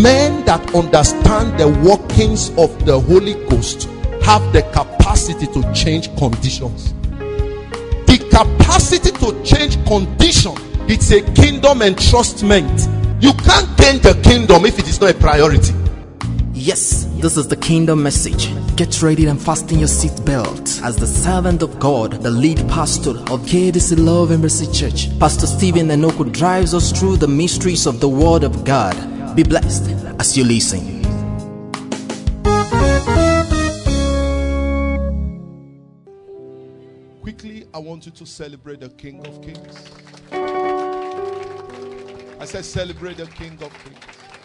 Men that understand the workings of the Holy Ghost have the capacity to change conditions. The capacity to change condition, it's a kingdom entrustment. You can't gain the kingdom if it is not a priority. Yes, this is the kingdom message. Get ready and fasten your seatbelt as the servant of God, the lead pastor of KDC Love Embassy Church, Pastor Stephen Enoku, drives us through the mysteries of the Word of God. Be blessed as you listen. Quickly, I want you to celebrate the King of Kings. I said celebrate the King of Kings.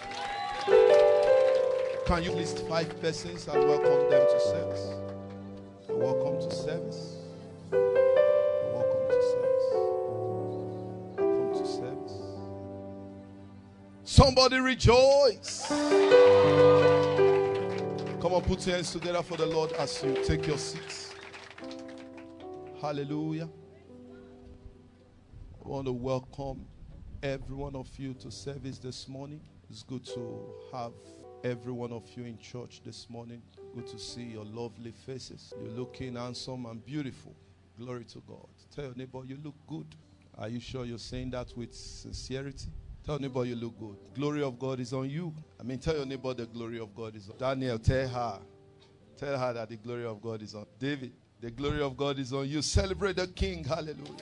Can you list 5 persons and welcome them to service? Welcome to service. Welcome to service. Welcome to service. Somebody rejoice. Come on, put your hands together for the Lord as you take your seats. Hallelujah. I want to welcome every one of you to service this morning. It's good to have every one of you in church this morning. Good to see your lovely faces. You're looking handsome and beautiful. Glory to God. Tell your neighbor you look good. Are you sure you're saying that with sincerity? Tell your neighbor you look good. Glory of God is on you. Tell your neighbor the glory of God is on Daniel. Tell her that the glory of God is on David. The glory of God is on you. Celebrate the King. Hallelujah.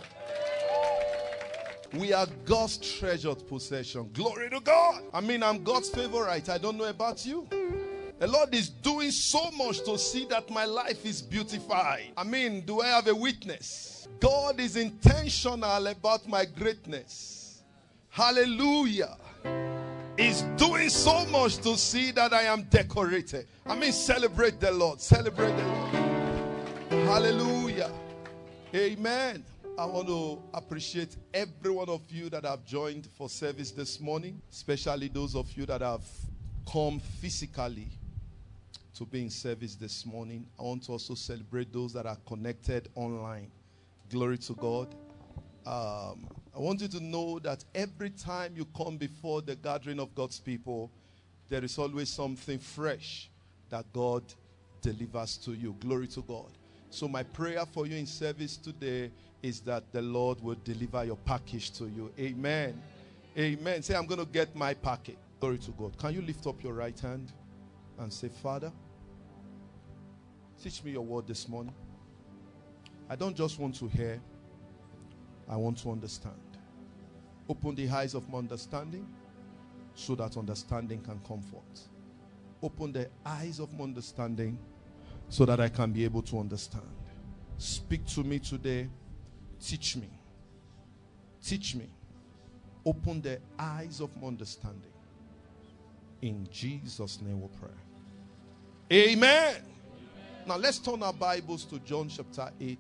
We are God's treasured possession. Glory to God. I'm God's favorite. I don't know about you. The Lord is doing so much to see that my life is beautified. Do I have a witness? God is intentional about my greatness. Hallelujah. He's doing so much to see that I am decorated. Celebrate the Lord. Celebrate the Lord. Hallelujah. Amen. I want to appreciate every one of you that have joined for service this morning, especially those of you that have come physically to be in service this morning. I want to also celebrate those that are connected online. Glory to God. I want you to know that every time you come before the gathering of God's people, there is always something fresh that God delivers to you. Glory to God. So my prayer for you in service today is that the Lord will deliver your package to you. Amen. Amen. Say, I'm going to get my package. Glory to God. Can you lift up your right hand and say, Father, teach me your word this morning. I don't just want to hear. I want to understand. Open the eyes of my understanding so that understanding can come forth. Open the eyes of my understanding so that I can be able to understand. Speak to me today. Teach me. Teach me. Open the eyes of my understanding. In Jesus' name we pray. Amen. Now let's turn our Bibles to John chapter 8.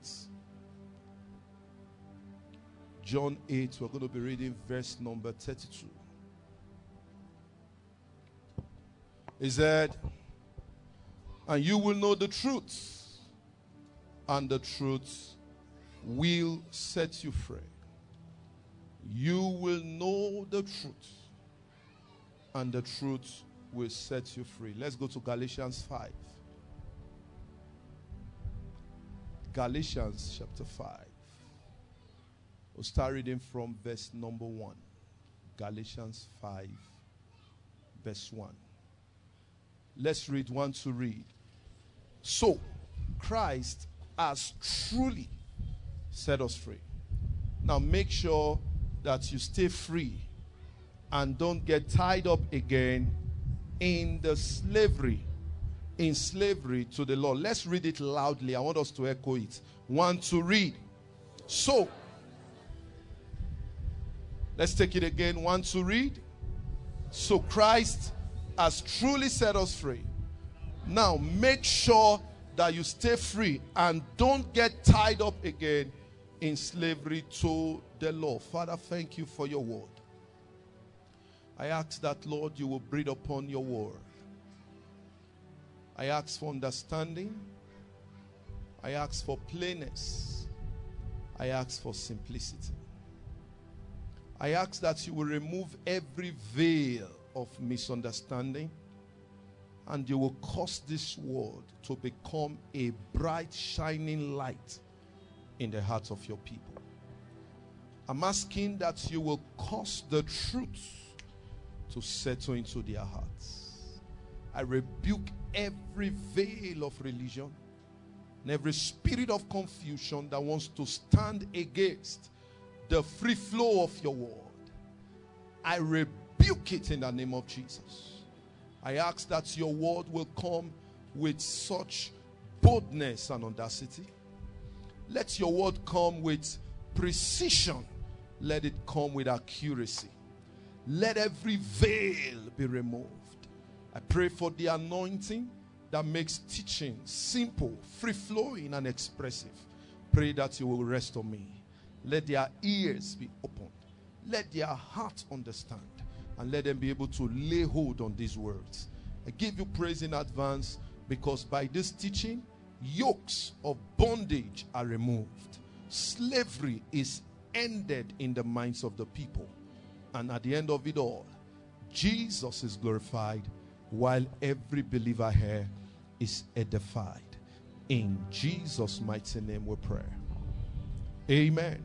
John 8, we're going to be reading verse number 32. He said, and you will know the truth, and the truth will set you free. You will know the truth, and the truth will set you free. Let's go to Galatians 5. Galatians chapter 5. We'll start reading from verse number 1. Galatians 5, verse 1. Let's read 1 to read. So, Christ has truly set us free. Now make sure that you stay free and don't get tied up again in the slavery to the law. Let's read it loudly. I want us to echo it. 1 to read. So, let's take it again. 1 to read. So Christ has truly set us free. Now make sure that you stay free and don't get tied up again in slavery to the law. Father, thank you for your word. I ask that, Lord, you will breathe upon your word. I ask for understanding. I ask for plainness. I ask for simplicity. I ask that you will remove every veil of misunderstanding, and you will cause this world to become a bright, shining light in the hearts of your people. I'm asking that you will cause the truth to settle into their hearts. I rebuke every veil of religion and every spirit of confusion that wants to stand against the free flow of your word. I rebuke it in the name of Jesus. I ask that your word will come with such boldness and audacity. Let your word come with precision. Let it come with accuracy. Let every veil be removed. I pray for the anointing that makes teaching simple, free-flowing, and expressive. Pray that you will rest on me. Let their ears be opened. Let their hearts understand. And let them be able to lay hold on these words. I give you praise in advance, because by this teaching, yokes of bondage are removed. Slavery is ended in the minds of the people. And at the end of it all, Jesus is glorified, while every believer here is edified. In Jesus' mighty name we pray. Amen.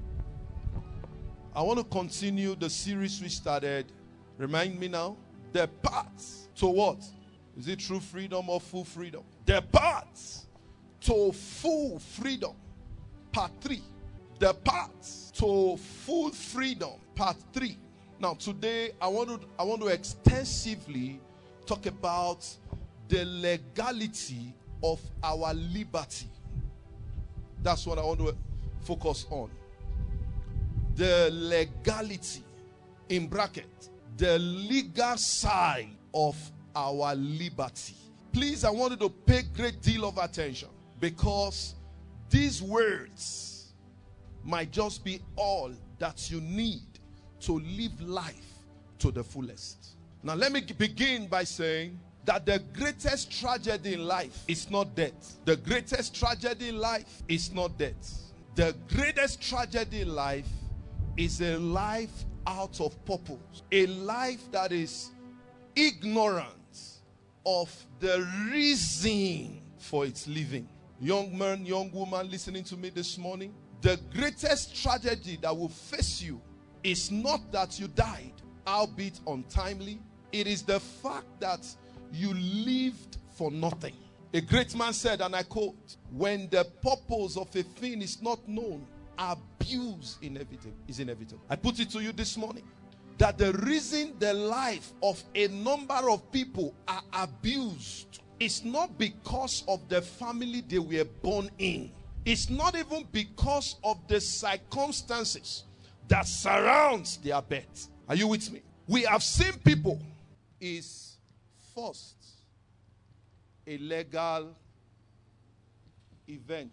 I want to continue the series we started. Remind me now. The path to what? Is it true freedom or full freedom? The path to full freedom. Part 3. The path to full freedom. Part 3. Now today I want to extensively talk about the legality of our liberty. That's what I want to focus on. The legality, in bracket, the legal side of our liberty. Please, I want you to pay great deal of attention, because these words might just be all that you need to live life to the fullest. Now let me begin by saying that the greatest tragedy in life is not death. The greatest tragedy in life is not death. The greatest tragedy in life is a life out of purpose. A life that is ignorant of the reason for its living. Young man, young woman listening to me this morning, the greatest tragedy that will face you is not that you died, albeit untimely. It is the fact that you lived for nothing. A great man said, and I quote, "When the purpose of a thing is not known, abuse is inevitable." I put it to you this morning that the reason the life of a number of people are abused is not because of the family they were born in. It's not even because of the circumstances that surrounds their birth. Are you with me? We have seen people is first a legal event.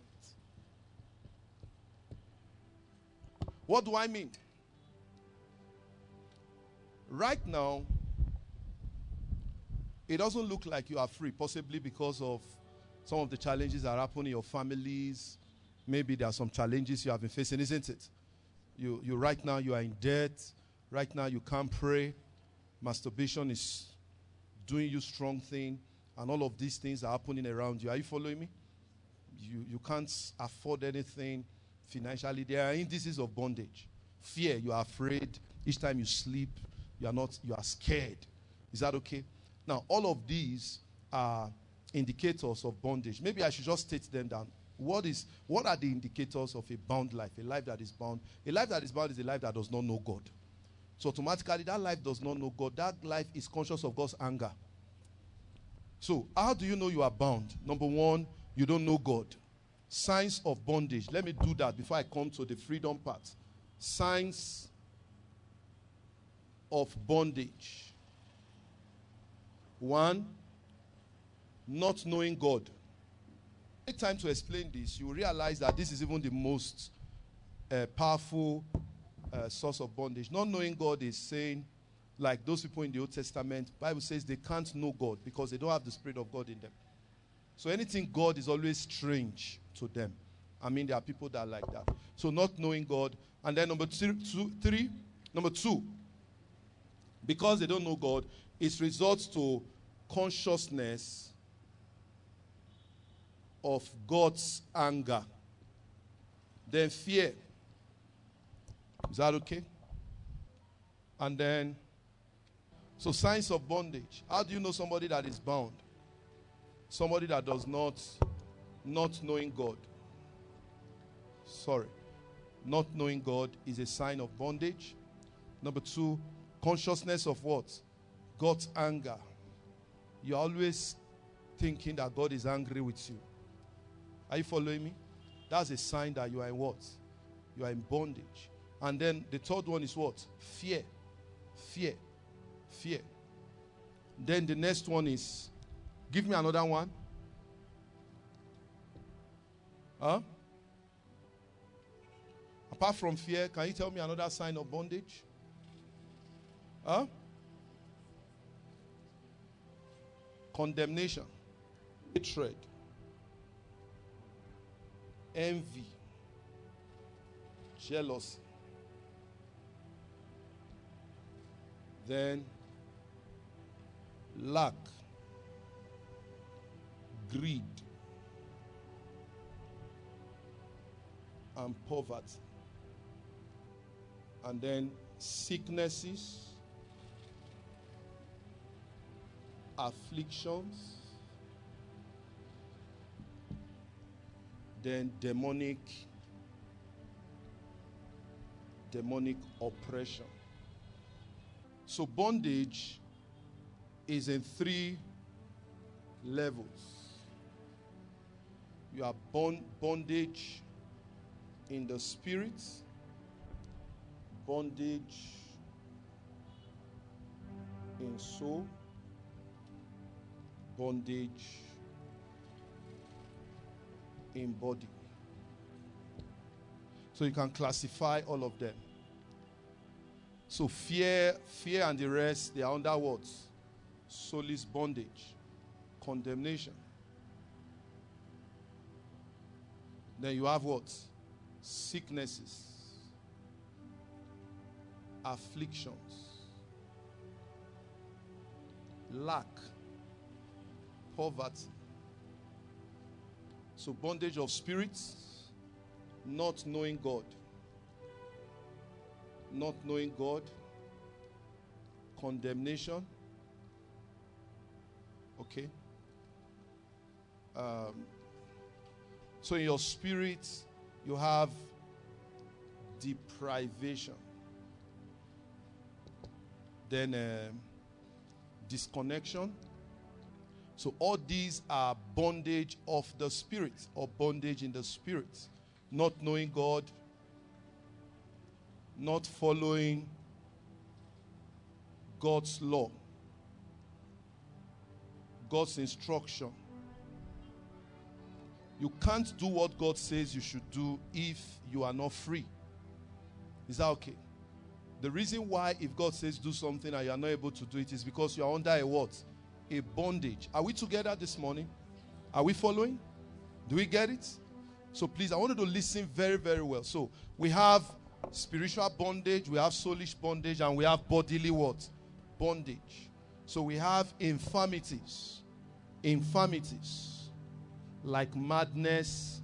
What do I mean? Right now, it doesn't look like you are free, possibly because of some of the challenges that happen in your families. Maybe there are some challenges you have been facing, isn't it? You right now, you are in debt. Right now, you can't pray. Masturbation is doing you strong thing. And all of these things are happening around you. Are you following me? You can't afford anything financially. There are indices of bondage. Fear, you are afraid. Each time you sleep, you are scared. Is that okay? Now, all of these are indicators of bondage. Maybe I should just state them down. What are the indicators of a bound life? A life that is bound. A life that is bound is a life that does not know God. So automatically, that life does not know God. That life is conscious of God's anger. So, how do you know you are bound? Number one, you don't know God. Signs of bondage. Let me do that before I come to the freedom part. Signs of bondage. 1, not knowing God. Take time to explain this. You realize that this is even the most powerful source of bondage. Not knowing God is saying, like those people in the Old Testament, Bible says they can't know God because they don't have the Spirit of God in them. So anything God is always strange to them. I mean, there are people that are like that. So not knowing God. And then number two, Because they don't know God, it results to consciousness of God's anger. Then fear. Is that okay? And then, so signs of bondage. How do you know somebody that is bound? Somebody that does not knowing God. Sorry. Not knowing God is a sign of bondage. Number 2, consciousness of what? God's anger. You're always thinking that God is angry with you. Are you following me? That's a sign that you are in what? You are in bondage. And then the third one is what? Fear. Fear. Fear. Then the next one is, give me another one. Huh? Apart from fear, can you tell me another sign of bondage? Huh? Condemnation, hatred, envy, jealousy. Then lack, greed, and poverty. And then sicknesses, afflictions, then demonic oppression. So bondage is in 3 levels. You have bondage in the spirit, bondage in soul, bondage in body. So you can classify all of them. So fear and the rest, they are under what? Soulless bondage, condemnation. Then you have what? Sicknesses, afflictions, lack, poverty. So bondage of spirits, not knowing God. Not knowing God, condemnation. Okay. So in your spirit, you have deprivation. Then disconnection. So all these are bondage of the spirit, or bondage in the spirit. Not knowing God, not following God's law, God's instruction. You can't do what God says you should do if you are not free. Is that okay? The reason why if God says do something and you are not able to do it is because you are under a what? A bondage. Are we together this morning? Are we following? Do we get it? So please, I want you to listen very, very well. So we have spiritual bondage, we have soulish bondage, and we have bodily what? Bondage. So we have infirmities. Infirmities like madness,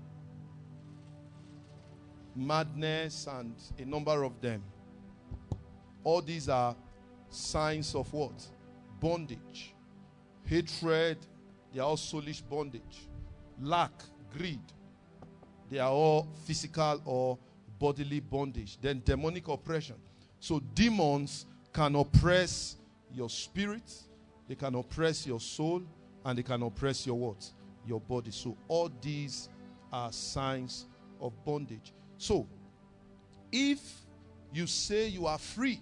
and a number of them. All these are signs of what? Bondage. Hatred, they are all soulish bondage. Lack, greed, they are all physical or bodily bondage. Then demonic oppression. So demons can oppress your spirit, they can oppress your soul, and they can oppress your what? Your body. So all these are signs of bondage. So if you say you are free,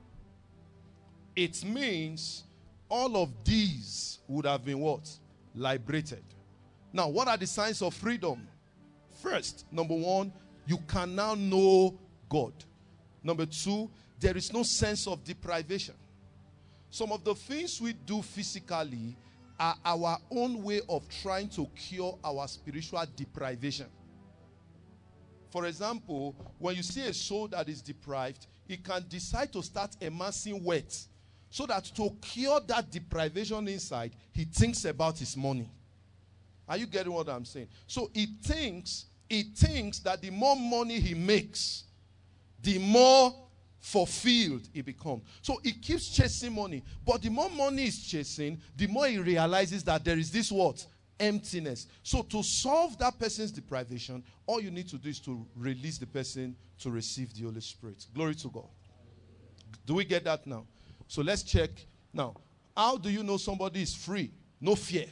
it means all of these would have been what? Liberated. Now, what are the signs of freedom? First, number 1, you can now know God. Number 2, there is no sense of deprivation. Some of the things we do physically are our own way of trying to cure our spiritual deprivation. For example, when you see a soul that is deprived, it can decide to start amassing wealth so that to cure that deprivation inside, he thinks about his money. Are you getting what I'm saying? So he thinks that the more money he makes, the more fulfilled he becomes. So he keeps chasing money. But the more money he's chasing, the more he realizes that there is this what? Emptiness. So to solve that person's deprivation, all you need to do is to release the person to receive the Holy Spirit. Glory to God. Do we get that now? So let's check. Now, how do you know somebody is free? No fear.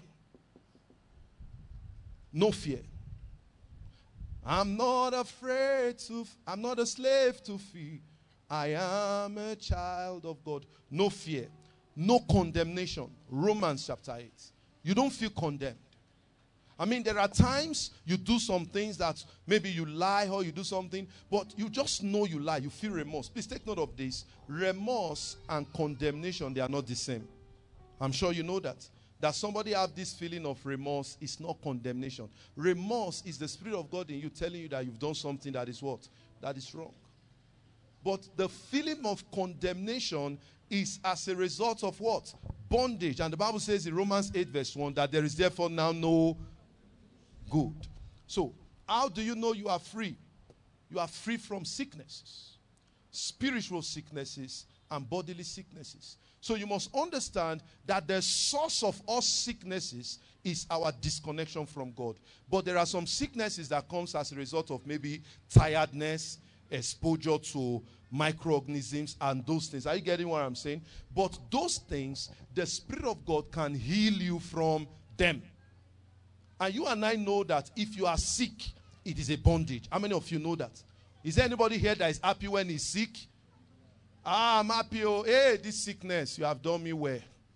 No fear. I'm not afraid to, I'm not a slave to fear. I am a child of God. No fear. No condemnation. Romans chapter 8. You don't feel condemned. I mean, there are times you do some things that maybe you lie or you do something, but you just know you lie. You feel remorse. Please take note of this. Remorse and condemnation, they are not the same. I'm sure you know that. That somebody have this feeling of remorse is not condemnation. Remorse is the Spirit of God in you telling you that you've done something that is what? That is wrong. But the feeling of condemnation is as a result of what? Bondage. And the Bible says in Romans 8 verse 1 that there is therefore now no good. So, how do you know you are free? You are free from sicknesses, spiritual sicknesses and bodily sicknesses. So you must understand that the source of all sicknesses is our disconnection from God. But there are some sicknesses that comes as a result of maybe tiredness, exposure to microorganisms and those things. Are you getting what I'm saying? But those things, the Spirit of God can heal you from them. And you and I know that if you are sick, it is a bondage. How many of you know that? Is there anybody here that is happy when he's sick? I'm happy. Oh, hey, this sickness, you have done me well.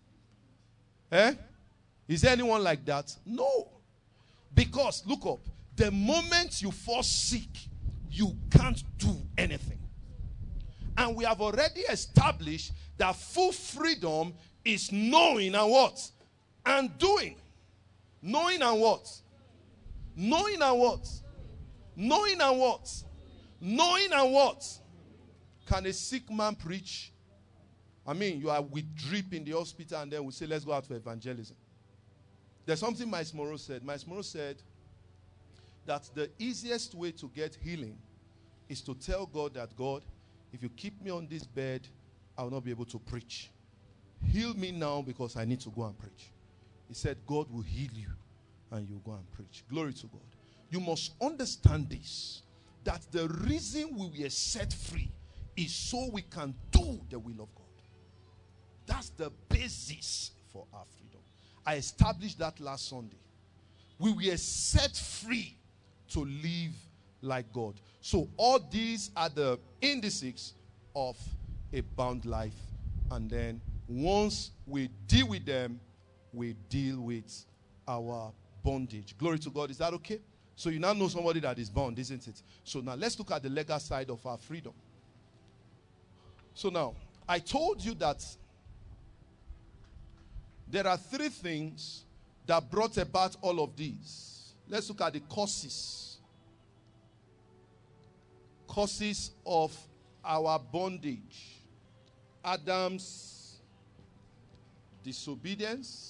Is there anyone like that? No. Because, look up, the moment you fall sick, you can't do anything. And we have already established that full freedom is knowing and what? And doing. Knowing and what? Knowing and what? Knowing and what? Knowing and what? Can a sick man preach? I mean, you are with drip in the hospital and then we say, let's go out for evangelism. There's something Miles Morrow said. Miles Morrow said that the easiest way to get healing is to tell God that, God, if you keep me on this bed, I will not be able to preach. Heal me now because I need to go and preach. He said, God will heal you and you go and preach. Glory to God. You must understand this, that the reason we were set free is so we can do the will of God. That's the basis for our freedom. I established that last Sunday. We were set free to live like God. So all these are the indices of a bound life. And then once we deal with them, we deal with our bondage. Glory to God. Is that okay? So you now know somebody that is bound, isn't it? So now let's look at the legal side of our freedom. So now, I told you that there are three things that brought about all of these. Let's look at the causes. Causes of our bondage. Adam's disobedience.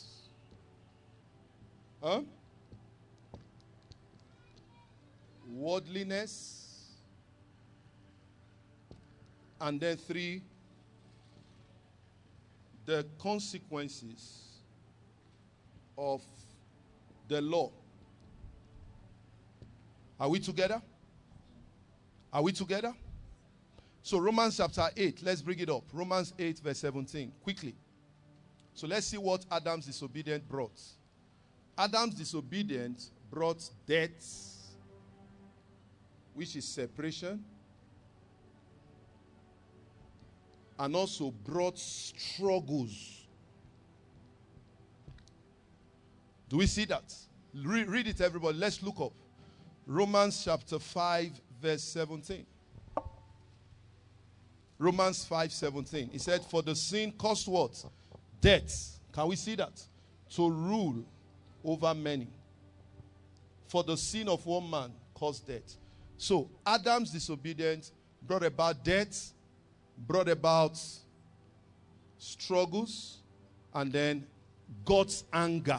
Worldliness. And then 3, the consequences of the law. Are we together? Are we together? So Romans chapter 8, let's bring it up. Romans 8 verse 17, quickly. So let's see what Adam's disobedience brought. Adam's disobedience brought death, which is separation, and also brought struggles. Do we see that? Read it, everybody. Let's look up. Romans chapter 5, verse 17. Romans 5:17. He said, for the sin caused what? Death. Can we see that? To rule over many. For the sin of one man caused death. So Adam's disobedience brought about death, brought about struggles, and then God's anger.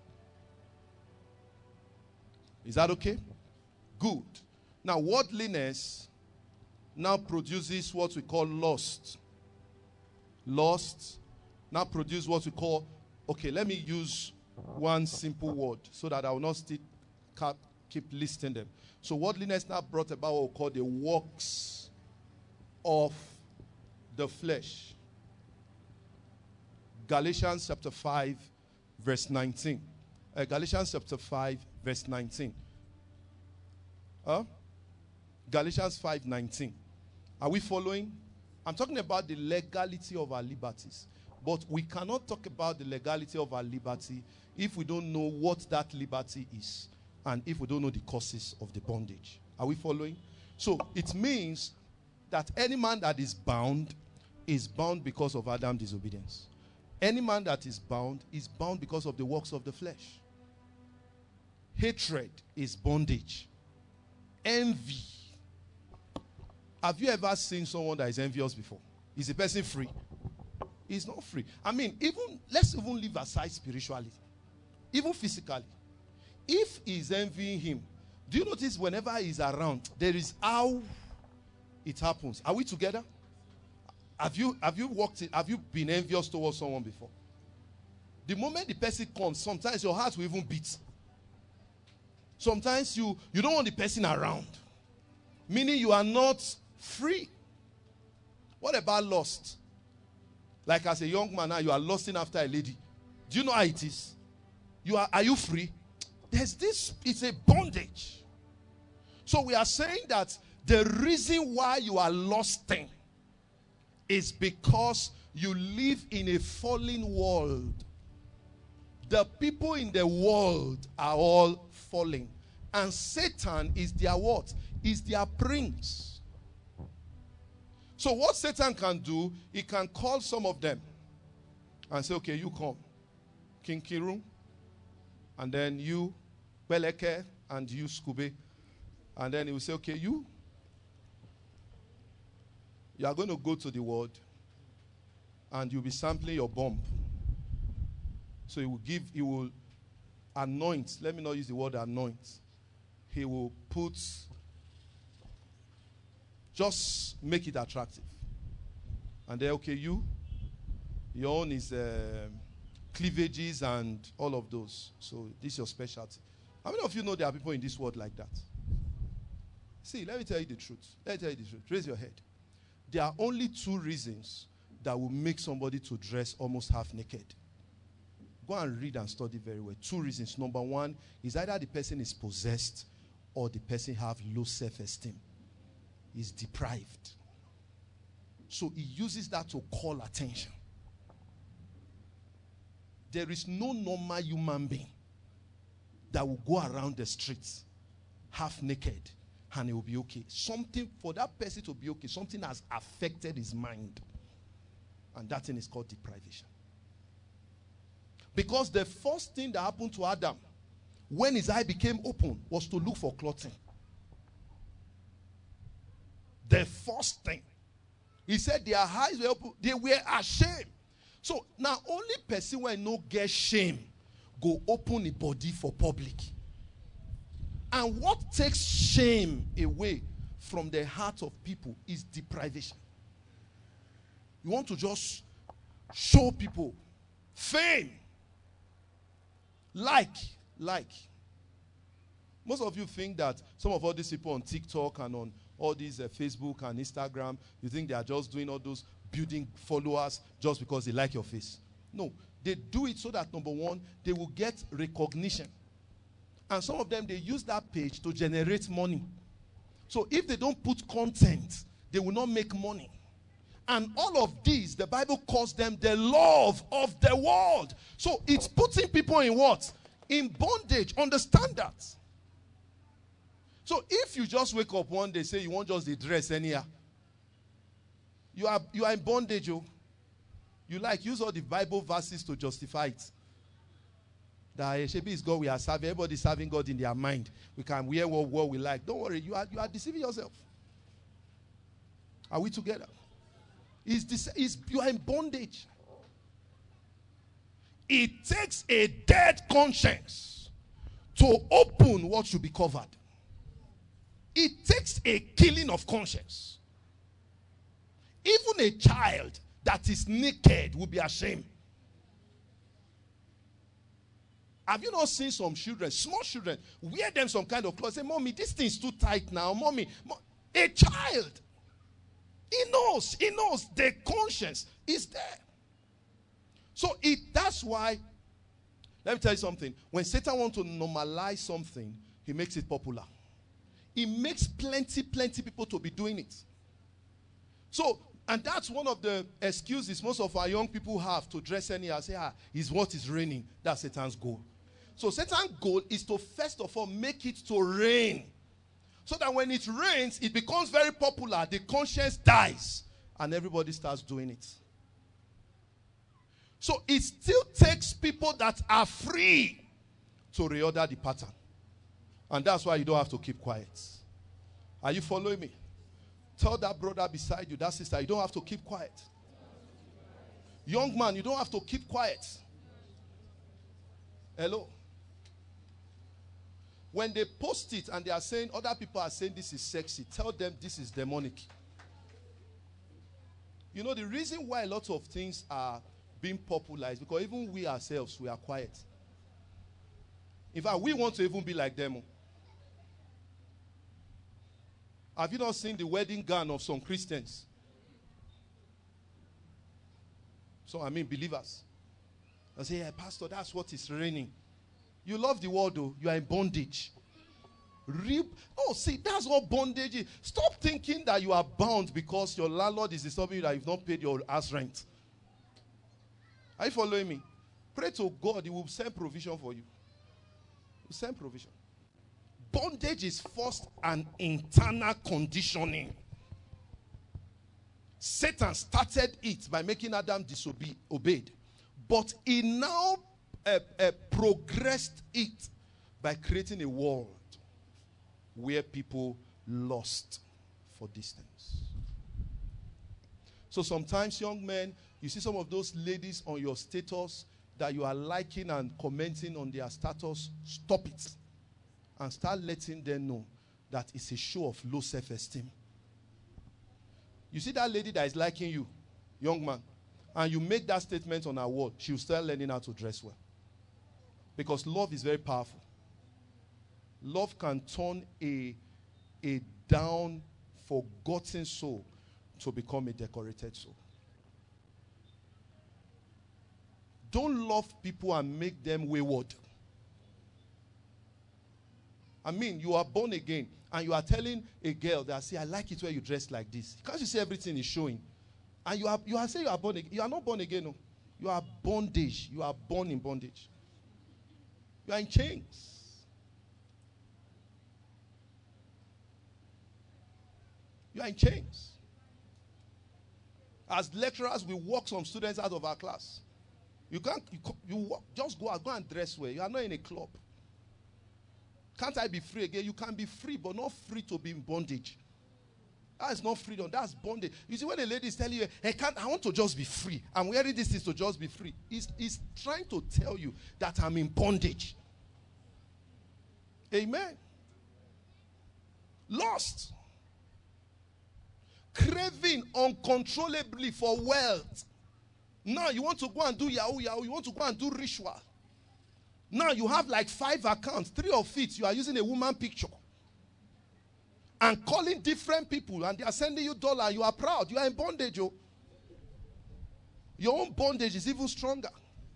Is that okay? Good. Now, worldliness now produces what we call lust. Lust now produces what we call, okay, let me use one simple word so that I will not keep listing them. So worldliness now brought about what we call the works of the flesh. Galatians chapter 5, verse 19. Galatians chapter 5, verse 19. Galatians 5:19. Are we following? I'm talking about the legality of our liberties. But we cannot talk about the legality of our liberty if we don't know what that liberty is and if we don't know the causes of the bondage. Are we following? So it means that any man that is bound because of Adam's disobedience. Any man that is bound because of the works of the flesh. Hatred is bondage. Envy. Have you ever seen someone that is envious before? Is the person free? He's not free. I mean, let's even leave aside spiritually. Even physically. If he's envying him, do you notice whenever he's around, there is how it happens? Are we together? Have you been envious towards someone before? The moment the person comes, sometimes your heart will even beat. Sometimes you don't want the person around. Meaning you are not free. What about lust? Like as a young man now, you are lusting after a lady. Do you know how it is? Are you free? There's this, it's a bondage. So we are saying that the reason why you are lusting is because you live in a fallen world. The people in the world are all falling. And Satan is their what? Is their prince. So what Satan can do, he can call some of them and say, okay, you come. King Kiru, and then you, Beleke, and you, Skube. And then he will say, okay, you are going to go to the world and you'll be sampling your bomb. So he will anoint. Let me not use the word anoint. He will just make it attractive. And then, okay, your own is cleavages and all of those. So this is your specialty. How many of you know there are people in this world like that? See, let me tell you the truth. Raise your head. There are only two reasons that will make somebody to dress almost half naked. Go and read and study very well. Two reasons. Number one is either the person is possessed or the person have low self-esteem. He's deprived. So he uses that to call attention. There is no normal human being that will go around the streets half naked and it will be okay. Something, for that person to be okay, something has affected his mind. And that thing is called deprivation. Because the first thing that happened to Adam when his eye became open was to look for clothing. The first thing. He said their eyes were open. They were ashamed. So now only person when no get shame go open the body for public. And what takes shame away from the heart of people is deprivation. You want to just show people fame. Like. Most of you think that some of all these people on TikTok and on all these Facebook and Instagram, you think they are just doing all those building followers just because they like your face. No, they do it so that, number one, they will get recognition. And some of them, they use that page to generate money. So if they don't put content, they will not make money. And all of these, the Bible calls them the love of the world. So it's putting people in what? In bondage. Understand that. So if you just wake up one day, say you want just the dress anyhow, you are in bondage. You use all the Bible verses to justify it. That Shebi is God we are serving. Everybody serving God in their mind. We can wear what we like. Don't worry, you are deceiving yourself. Are we together? You are in bondage. It takes a dead conscience to open what should be covered. It takes a killing of conscience. Even a child that is naked will be ashamed. Have you not seen some children, small children, wear them some kind of clothes? Say, Mommy, this thing is too tight now. Mommy, a child. He knows the conscience is there. So that's why, let me tell you something. When Satan wants to normalize something, he makes it popular. He makes plenty people to be doing it. So, and that's one of the excuses most of our young people have to dress anyhow. Say, is what is raining. That's Satan's goal. So Satan's goal is to first of all make it to rain. So that when it rains, it becomes very popular. The conscience dies. And everybody starts doing it. So it still takes people that are free to reorder the pattern. And that's why you don't have to keep quiet. Are you following me? Tell that brother beside you, that sister, you don't have to keep quiet. Young man, you don't have to keep quiet. Hello? When they post it and they are saying, other people are saying this is sexy, tell them this is demonic. You know, the reason why a lot of things are being popular is because even we ourselves, we are quiet. In fact, we want to even be like them. Have you not seen the wedding gown of some Christians? So, I mean, believers. I say, yeah, Pastor, that's what is raining. You love the world, though. You are in bondage. See, that's what bondage is. Stop thinking that you are bound because your landlord is disturbing you that you've not paid your house rent. Are you following me? Pray to God. He will send provision for you. He will send provision. Bondage is first an internal conditioning. Satan started it by making Adam disobeyed. But he now progressed it by creating a world where people lost for distance. So sometimes, young men, you see some of those ladies on your status that you are liking and commenting on their status. Stop it. And start letting them know that it's a show of low self-esteem. You see that lady that is liking you, young man, and you make that statement on her wall, she will start learning how to dress well. Because love is very powerful. Love can turn a down, forgotten soul to become a decorated soul. Don't love people and make them wayward. I mean, you are born again, and you are telling a girl that, see, I like it when you dress like this. Can't you see everything is showing? And you are saying you are born again. You are not born again, no. You are bondage. You are born in bondage. You are in chains. You are in chains. As lecturers, we walk some students out of our class. Just go and dress well. You are not in a club. Can't I be free again? You can be free, but not free to be in bondage. That is not freedom. That's bondage. You see, when a lady is telling you, hey, I want to just be free. I'm wearing this to just be free. He's trying to tell you that I'm in bondage. Amen. Lost. Craving uncontrollably for wealth. Now you want to go and do yahoo. You want to go and do ritual. Now you have like 5 accounts. 3 of it, you are using a woman picture. And calling different people. And they are sending you $. You are proud. You are in bondage. Yo. Your own bondage is even stronger.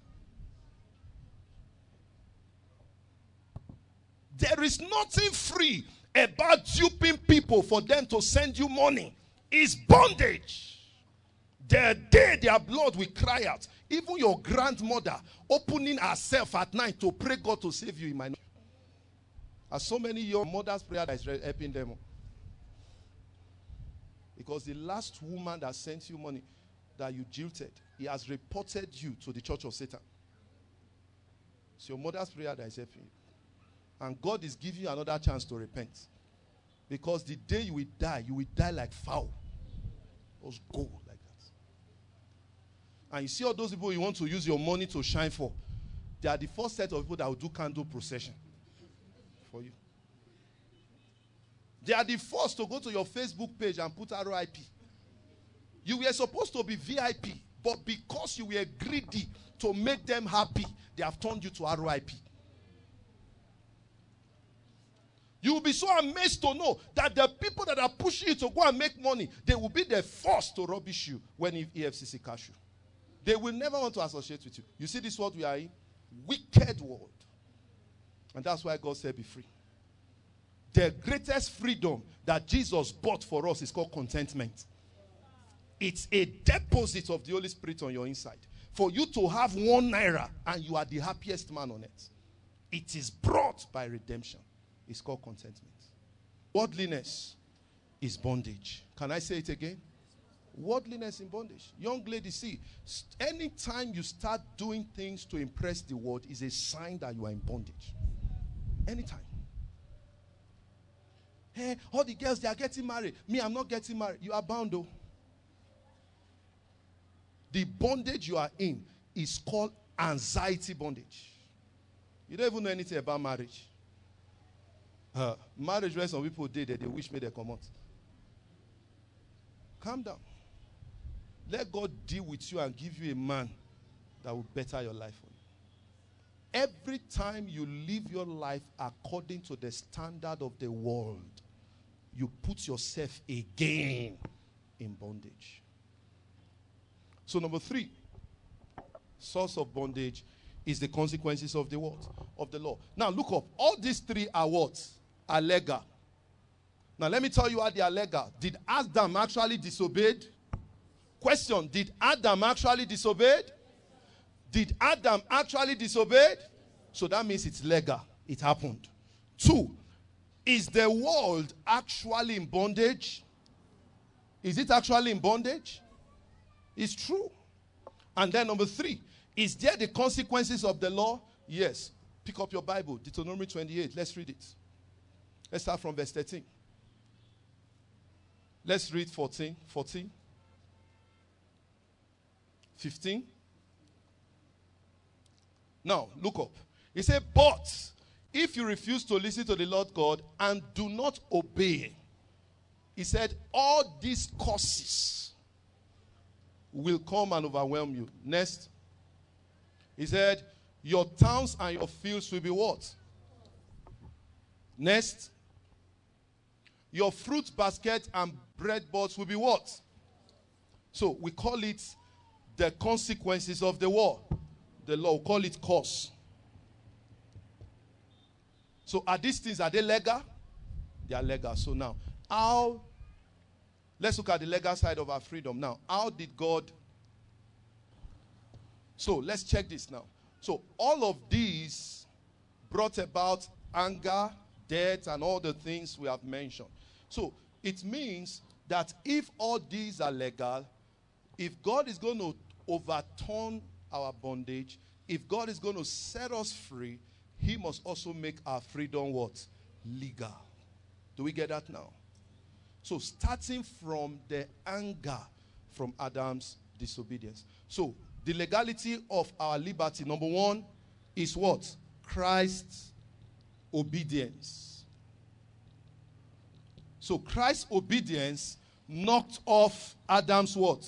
There is nothing free about duping people for them to send you money. It's bondage. The day their blood will cry out. Even your grandmother opening herself at night to pray God to save you in my. As so many young mothers' prayer that is helping them. Because the last woman that sent you money that you jilted, he has reported you to the church of Satan. It's your mother's prayer that is helping you. And God is giving you another chance to repent. Because the day you will die like fowl. Just go like that. And you see all those people you want to use your money to shine for. They are the first set of people that will do candle procession for you. They are the first to go to your Facebook page and put RIP. You were supposed to be VIP, but because you were greedy to make them happy, they have turned you to RIP. You will be so amazed to know that the people that are pushing you to go and make money, they will be the first to rubbish you when EFCC catch you. They will never want to associate with you. You see this world we are in? Wicked world. And that's why God said be free. The greatest freedom that Jesus bought for us is called contentment. It's a deposit of the Holy Spirit on your inside. For you to have 1 naira and you are the happiest man on earth. It is brought by redemption. It's called contentment. Worldliness is bondage. Can I say it again? Worldliness in bondage. Young lady, see, anytime you start doing things to impress the world is a sign that you are in bondage. Anytime. Hey, all the girls, they are getting married. Me, I'm not getting married. You are bound though. The bondage you are in is called anxiety bondage. You don't even know anything about marriage. Marriage where some people did that they wish me they come out. Calm down. Let God deal with you and give you a man that will better your life for you. Every time you live your life according to the standard of the world, you put yourself again in bondage. So number 3, source of bondage is the consequences of the what? Of the law. Now look up. All these 3 are what? Are legal. Now let me tell you how they are legal. Did Adam actually disobeyed? Question. Did Adam actually disobeyed? Did Adam actually disobeyed? So that means it's legal. It happened. 2. Is the world actually in bondage? Is it actually in bondage? It's true. And then number 3. Is there the consequences of the law? Yes. Pick up your Bible. Deuteronomy 28. Let's read it. Let's start from verse 13. Let's read 14, 15. Now, look up. He said, but if you refuse to listen to the Lord God and do not obey, he said, all these curses will come and overwhelm you. Next. He said, your towns and your fields will be what? Next. Your fruit basket and bread boards will be what? So we call it the consequences of the war. The law, we call it curse. So are these things, are they legal? They are legal. So now, let's look at the legal side of our freedom. Now, how did God... So let's check this now. So all of these brought about anger, death, and all the things we have mentioned. So it means that if all these are legal, if God is going to overturn our bondage, if God is going to set us free, he must also make our freedom what? Legal. Do we get that now? So starting from the anger from Adam's disobedience. So the legality of our liberty, number 1, is what? Christ's obedience. So Christ's obedience knocked off Adam's what?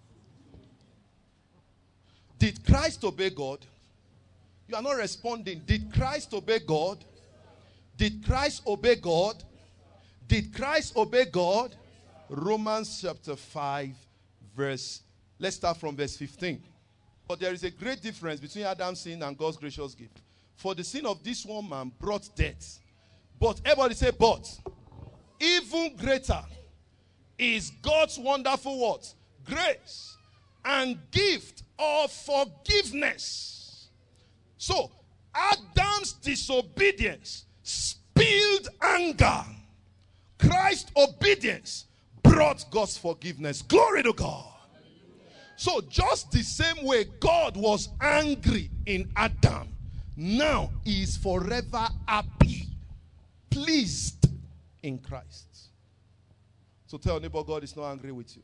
Did Christ obey God? You are not responding. Did Christ obey God? Did Christ obey God? Did Christ obey God? Romans chapter 5 verse, let's start from verse 15. But there is a great difference between Adam's sin and God's gracious gift. For the sin of this one man brought death. But everybody say but. Even greater is God's wonderful what? Grace and gift of forgiveness. So, Adam's disobedience spilled anger. Christ's obedience brought God's forgiveness. Glory to God. So, just the same way God was angry in Adam, Now he is forever happy, pleased in Christ. So tell neighbor, God is not angry with you.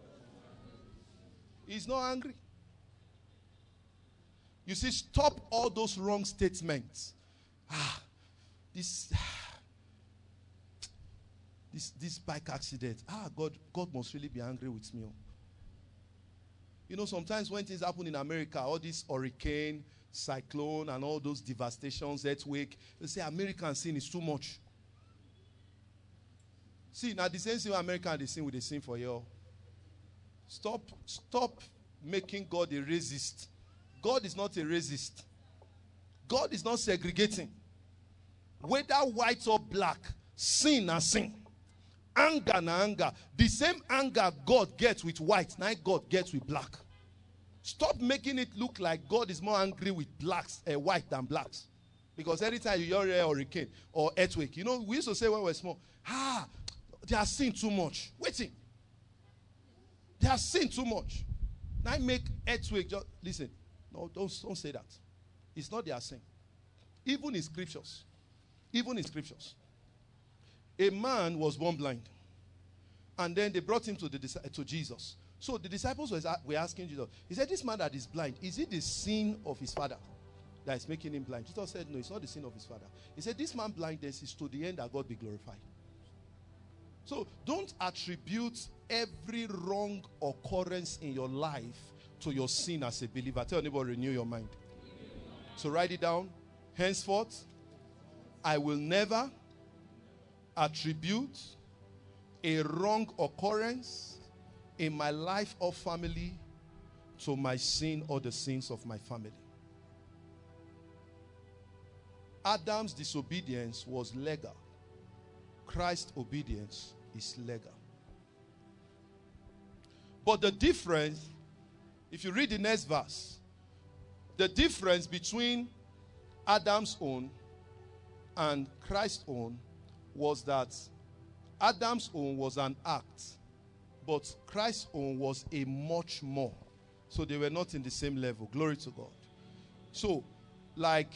He's not angry. You see, stop all those wrong statements. This bike accident. God must really be angry with me. You know, sometimes when things happen in America, all this hurricane, cyclone, and all those devastations, earthquake, they say American sin is too much. See, now the same thing American they sin with the sin for you. Stop making God a racist. God is not a racist. God is not segregating. Whether white or black, sin and sin. Anger na anger. The same anger God gets with white, now God gets with black. Stop making it look like God is more angry with blacks, white than blacks. Because every time you hear a hurricane or earthquake, you know, we used to say when we were small, they are sin too much. Waiting. They are sin too much. Now make earthquake, just listen. No, don't say that. It's not their sin. Even in scriptures. A man was born blind. And then they brought him to Jesus. So the disciples were asking Jesus. He said, this man that is blind, is it the sin of his father that is making him blind? Jesus said, no, it's not the sin of his father. He said, this man blindness is to the end that God be glorified. So don't attribute every wrong occurrence in your life to your sin as a believer. Tell anybody, renew your mind. So write it down. Henceforth, I will never attribute a wrong occurrence in my life or family to my sin or the sins of my family. Adam's disobedience was legal. Christ's obedience is legal. But the difference, if you read the next verse, the difference between Adam's own and Christ's own was that Adam's own was an act, but Christ's own was a much more. So they were not in the same level. Glory to God. So, like,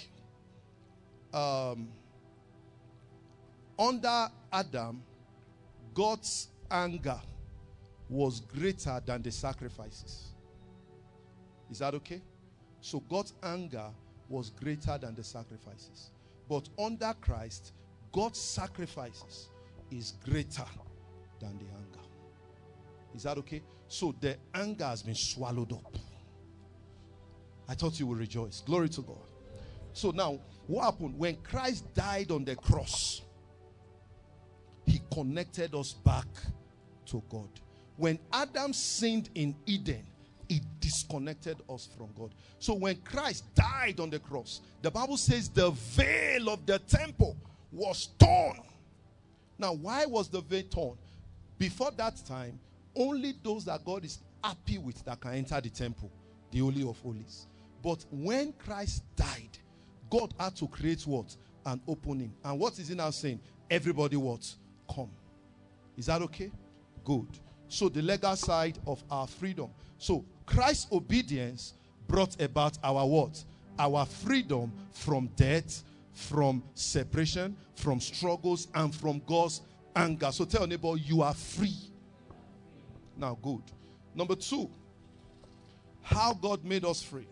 under Adam, God's anger was greater than the sacrifices. Is that okay? So God's anger was greater than the sacrifices. But under Christ, God's sacrifices is greater than the anger. Is that okay? So the anger has been swallowed up. I thought you would rejoice. Glory to God. So now, what happened? When Christ died on the cross, he connected us back to God. When Adam sinned in Eden, it disconnected us from God. So when Christ died on the cross, the Bible says the veil of the temple was torn. Now, why was the veil torn? Before that time, only those that God is happy with that can enter the temple, the Holy of Holies. But when Christ died, God had to create what? An opening. And what is he now saying? Everybody what? Come. Is that okay? Good. So the legal side of our freedom. So Christ's obedience brought about our what? Our freedom from death, from separation, from struggles, and from God's anger. So tell your neighbor, you are free. Now, good. Number 2, how God made us free.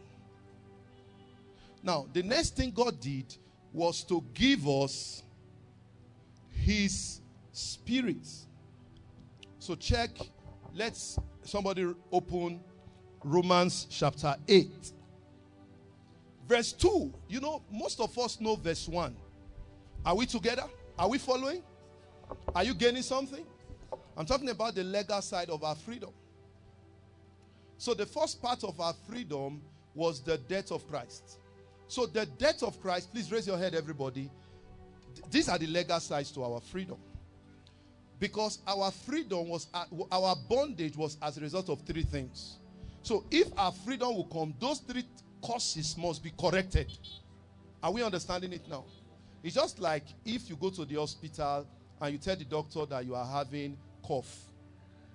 Now, the next thing God did was to give us his spirit. So check, let's somebody open Romans chapter 8. Verse 2. You know, most of us know verse 1. Are we together? Are we following? Are you gaining something? I'm talking about the legal side of our freedom. So the first part of our freedom was the death of Christ. So the death of Christ, please raise your head, everybody. These are the legal sides to our freedom. Because our freedom was, our bondage was as a result of 3 things. So if our freedom will come, those 3 causes must be corrected. Are we understanding it now? It's just like if you go to the hospital and you tell the doctor that you are having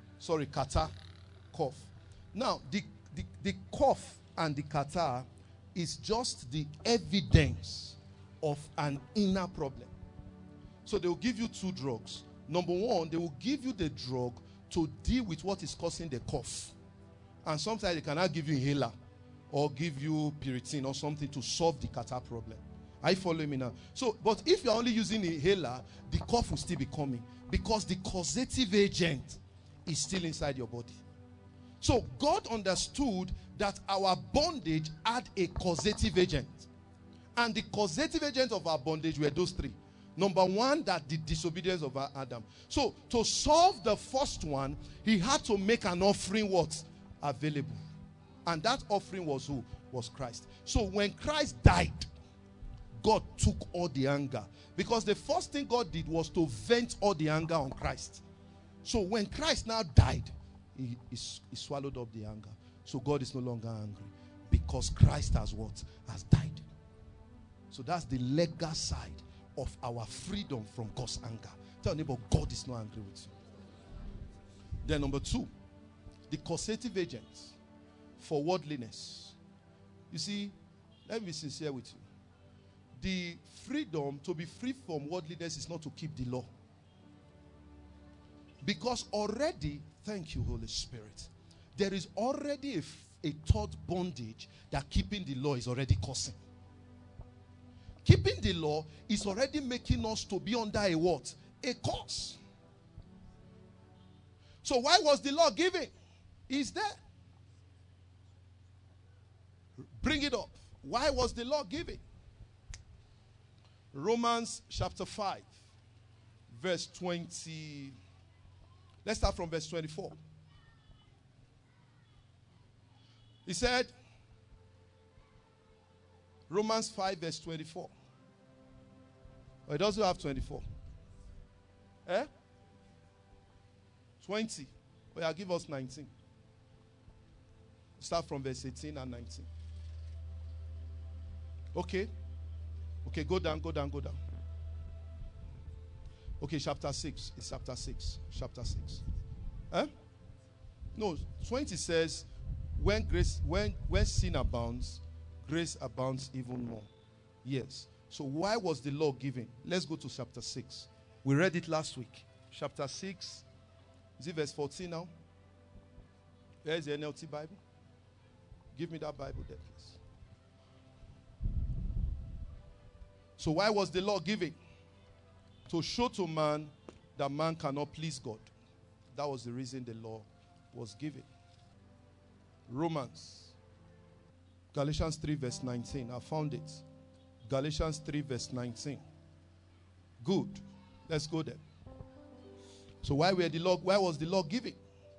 catarrh, cough. Now, the cough and the catarrh is just the evidence of an inner problem. So they will give you 2 drugs. Number 1, they will give you the drug to deal with what is causing the cough. And sometimes they cannot give you inhaler or give you Piriton or something to solve the catarrh problem. Are you following me now? So, but if you're only using inhaler, the cough will still be coming because the causative agent is still inside your body. So God understood that our bondage had a causative agent. And the causative agent of our bondage were those 3. Number 1, that the disobedience of Adam. So to solve the first one, he had to make an offering what? Available. And that offering was who? Was Christ. So when Christ died, God took all the anger. Because the first thing God did was to vent all the anger on Christ. So when Christ now died, he swallowed up the anger. So God is no longer angry. Because Christ has what? Has died. So that's the legal side of our freedom from God's anger. Tell neighbor, God is not angry with you. Then number 2, the causative agent for worldliness. You see, let me be sincere with you. The freedom to be free from worldliness is not to keep the law. Because already, thank you, Holy Spirit, there is already a third bondage that keeping the law is already causing. Keeping the law is already making us to be under a what? A curse. So why was the law given? It's there. Bring it up. Why was the law given? Romans chapter 5, verse 20. Let's start from verse 24. He said, Romans 5, verse 24. Oh, it doesn't have 24. 20. Oh, yeah, give us 19. Start from verse 18 and 19. Okay. Okay, go down. Okay, chapter 6. It's chapter 6. Chapter 6. No, 20 says, when sin abounds, grace abounds even more. Yes. So why was the law given? Let's go to chapter 6. We read it last week. Chapter 6. Is it verse 14 now? Where is the NLT Bible? Give me that Bible there, please. So why was the law given? To show to man that man cannot please God. That was the reason the law was given. Galatians 3 verse 19. I found it. Galatians 3 verse 19. Good. Let's go there. So why was the law given?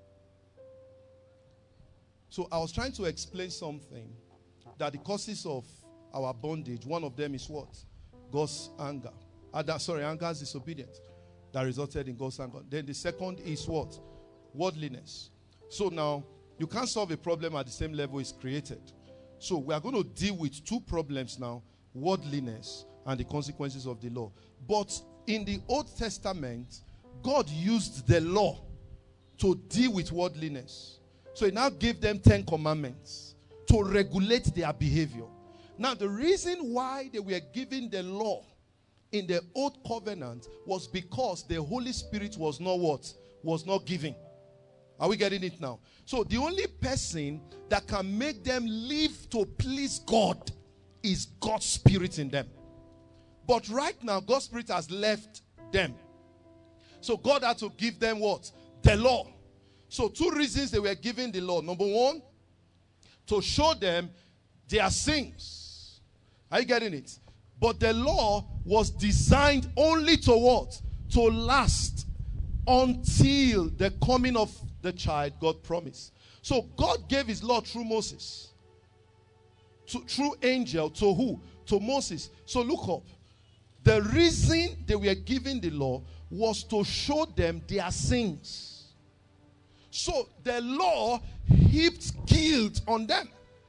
So I was trying to explain something, that the causes of our bondage, one of them is what? God's anger. Anger's disobedience that resulted in God's anger. Then the second is what? Worldliness. So now, you can't solve a problem at the same level it's created. So we are going to deal with 2 problems now, worldliness and the consequences of the law. But in the Old Testament, God used the law to deal with worldliness. So he now gave them 10 commandments to regulate their behavior. Now, the reason why they were given the law in the Old Covenant was because the Holy Spirit was not what? Was not giving. Are we getting it now? So the only person that can make them live to please God is God's Spirit in them. But right now, God's Spirit has left them. So God had to give them what? The law. So 2 reasons they were given the law. Number 1, to show them their sins. Are you getting it? But the law was designed only to what? To last until the coming of the child God promised. So God gave his law through Moses. Through angel to who? To Moses. So look up. The reason they were given the law was to show them their sins. So the law heaped guilt on them.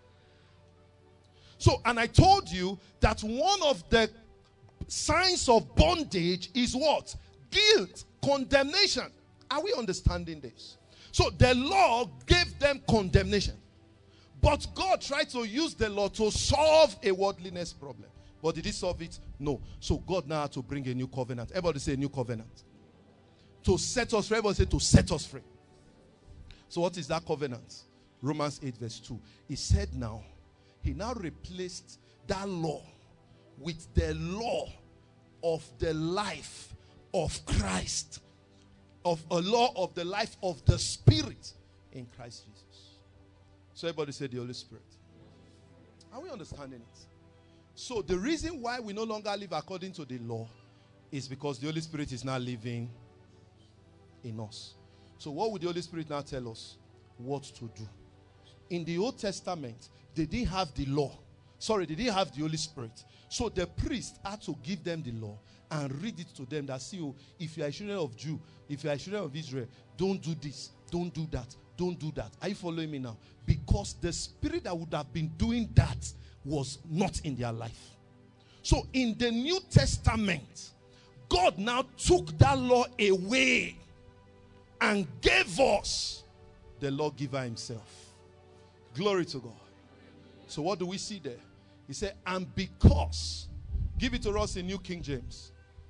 So, and I told you that one of the signs of bondage is what? Guilt, condemnation. Are we understanding this? So the law gave them condemnation. But God tried to use the law to solve a worldliness problem. But did he solve it? No. So God now had to bring a new covenant. Everybody say a new covenant. To set us free. Everybody say to set us free. So what is that covenant? Romans 8 verse 2. He said now, he now replaced that law with the law of the life of Christ. Of a law of the life of the Spirit in Christ Jesus. So everybody say the Holy Spirit. Are we understanding it? So the reason why we no longer live according to the law is because the Holy Spirit is now living in us. So what would the Holy Spirit now tell us? What to do. In the Old Testament, they didn't have the law. Sorry, they didn't have the Holy Spirit. So the priest had to give them the law and read it to them that, see, oh, if you are a children of Jew, if you are a children of Israel, don't do this, don't do that, don't do that. Are you following me now? Because the spirit that would have been doing that was not in their life. So in the New Testament, God now took that law away and gave us the lawgiver himself. Glory to God. So what do we see there? He said, and because, give it to us in New King James.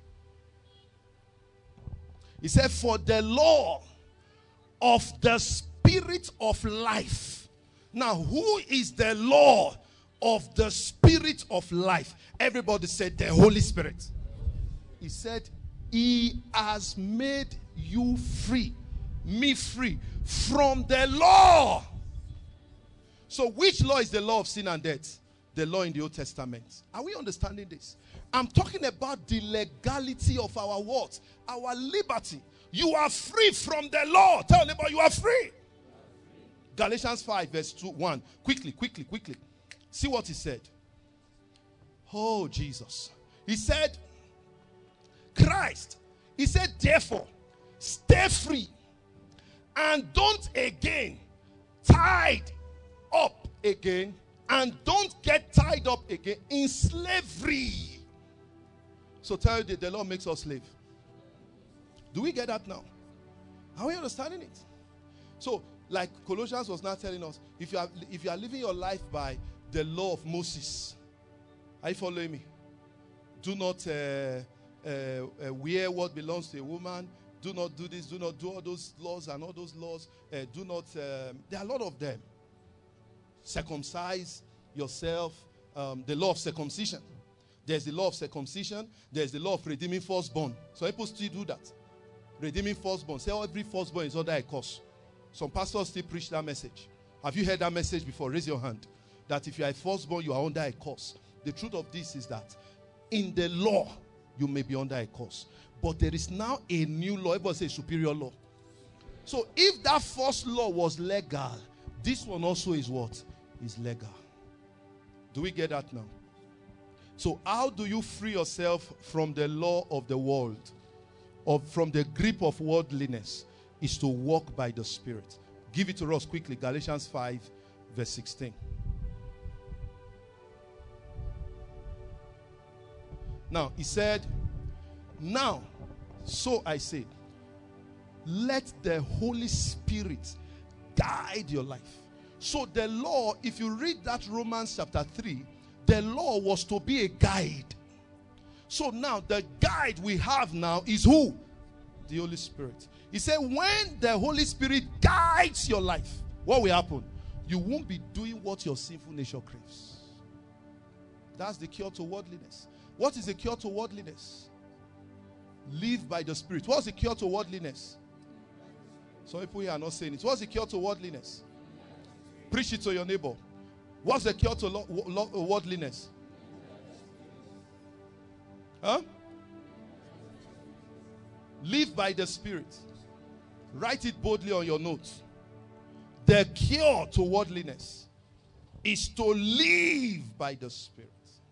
He said, for the law of the Spirit of life. Now, who is the law of the Spirit of life? Everybody said the Holy Spirit. He said, he has made you free, me free, from the law. So which law is the law of sin and death? The law in the Old Testament. Are we understanding this? I'm talking about the legality of our what? Our liberty. You are free from the law. Tell your neighbor, you are free. Galatians 5 verse 1. Quickly. See what he said. Oh, Jesus. He said, Christ. He said, therefore, stay free. And don't again tied up again. And don't get tied up again in slavery. So tell you the law makes us slave. Do we get that now? Are we understanding it? So, like Colossians was now telling us, if you are living your life by the law of Moses, are you following me? Do not wear what belongs to a woman. Do not do this. Do not do all those laws and all those laws. Do not. There are a lot of them. Circumcise yourself. The law of circumcision. There's the law of circumcision. There's the law of redeeming firstborn. So people still do that. Redeeming firstborn. Say every firstborn is under a curse. Some pastors still preach that message. Have you heard that message before? Raise your hand. That if you are a firstborn, you are under a curse. The truth of this is that in the law, you may be under a curse. But there is now a new law. Everybody say superior law. So if that first law was legal, this one also is what? Is legal. Do we get that now? So how do you free yourself from the law of the world? Or from the grip of worldliness? Is to walk by the Spirit. Give it to us quickly. Galatians 5 verse 16. Now, he said, now, so I say, let the Holy Spirit guide your life. So the law, if you read that Romans chapter 3, the law was to be a guide. So now the guide we have now is who? The Holy Spirit. He said when the Holy Spirit guides your life, what will happen? You won't be doing what your sinful nature craves. That's the cure to worldliness. What is the cure to worldliness? Live by the Spirit. What's the cure to worldliness? Some people here are not saying it. What's the cure to worldliness? Preach it to your neighbor. What's the cure to worldliness? Huh? Live by the Spirit. Write it boldly on your notes. The cure to worldliness is to live by the Spirit.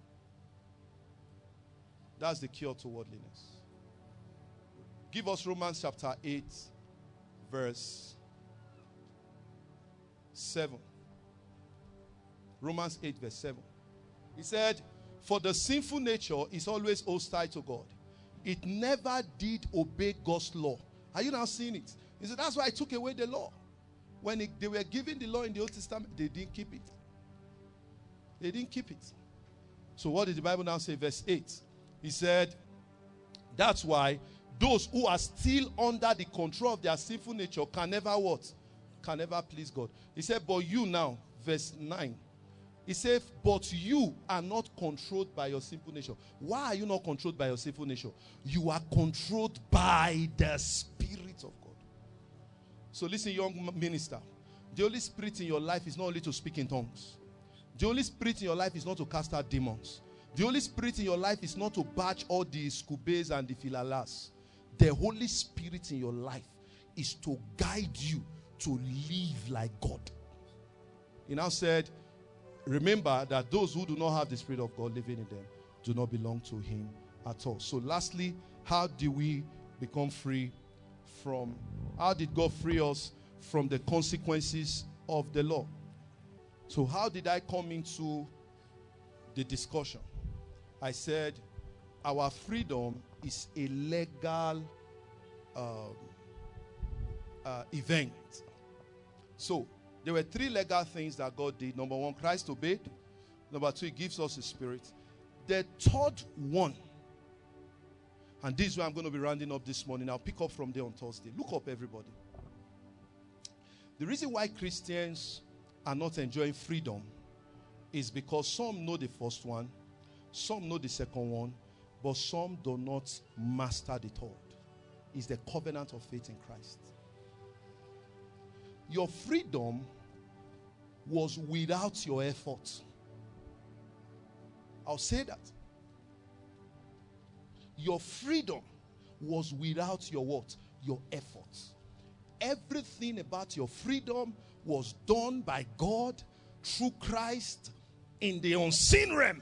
That's the cure to worldliness. Give us Romans chapter 8, verse 7. Romans 8, verse 7. He said, for the sinful nature is always hostile to God. It never did obey God's law. Are you now seeing it? He said, that's why I took away the law. when they were giving the law in the Old Testament, they didn't keep it. They didn't keep it. So what did the Bible now say? Verse 8. He said, that's why those who are still under the control of their sinful nature can never what? Can never please God. He said, but you now, verse 9. He said, but you are not controlled by your sinful nature. Why are you not controlled by your sinful nature? You are controlled by the Spirit of God. So listen, young minister. The Holy Spirit in your life is not only to speak in tongues. The Holy Spirit in your life is not to cast out demons. The Holy Spirit in your life is not to batch all the scubes and the filalas. The Holy Spirit in your life is to guide you to live like God. He now said, remember that those who do not have the Spirit of God living in them do not belong to him at all. So lastly, how do we become free from, how did God free us from the consequences of the law? So how did I come into the discussion? I said our freedom is a legal event. So there were 3 legal things that God did. Number 1, Christ obeyed. Number 2, he gives us his Spirit. The third one, and this is where I'm going to be rounding up this morning. I'll pick up from there on Thursday. Look up, everybody. The reason why Christians are not enjoying freedom is because some know the first one, some know the second one, but some do not master the third. It's the covenant of faith in Christ. Your freedom was without your effort. I'll say that. Your freedom was without your what? Your effort. Everything about your freedom was done by God through Christ in the unseen realm.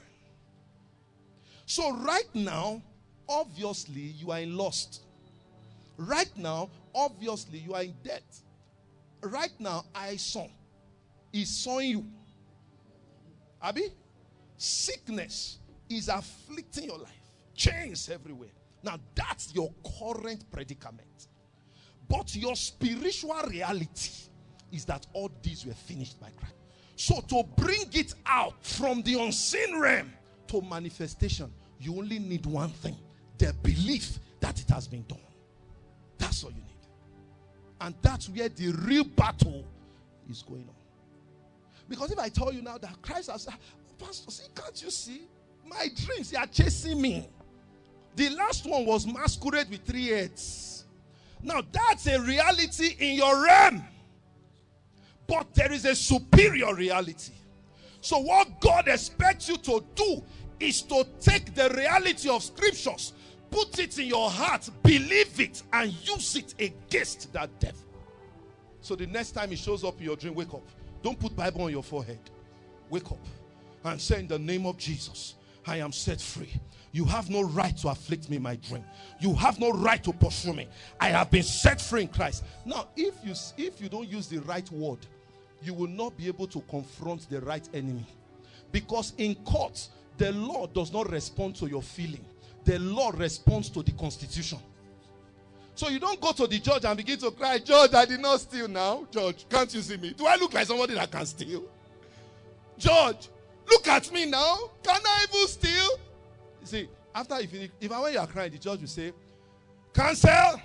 So right now, obviously, you are in lust. Right now, obviously, you are in debt. Right now, Aison is sawing you. Abi? Sickness is afflicting your life. Chains everywhere. Now, that's your current predicament. But your spiritual reality is that all these were finished by Christ. So to bring it out from the unseen realm to manifestation, you only need one thing: the belief that it has been done. That's all you need. And that's where the real battle is going on. Because if I tell you now that Christ has said, Pastor, see, can't you see? My dreams, they are chasing me. The last one was masquerade with 3 heads. Now that's a reality in your realm. But there is a superior reality. So what God expects you to do is to take the reality of scriptures, put it in your heart, believe it, and use it against that devil. So the next time he shows up in your dream, wake up. Don't put Bible on your forehead. Wake up and say, in the name of Jesus, I am set free. You have no right to afflict me in my dream. You have no right to pursue me. I have been set free in Christ. Now, if you don't use the right word, you will not be able to confront the right enemy. Because in court, the law does not respond to your feeling. The law responds to the constitution. So you don't go to the judge and begin to cry, Judge, I did not steal now. Judge, can't you see me? Do I look like somebody that can steal? Judge, look at me now. Can I even steal? You see, after you finish, even when you are crying, the judge will say, cancel.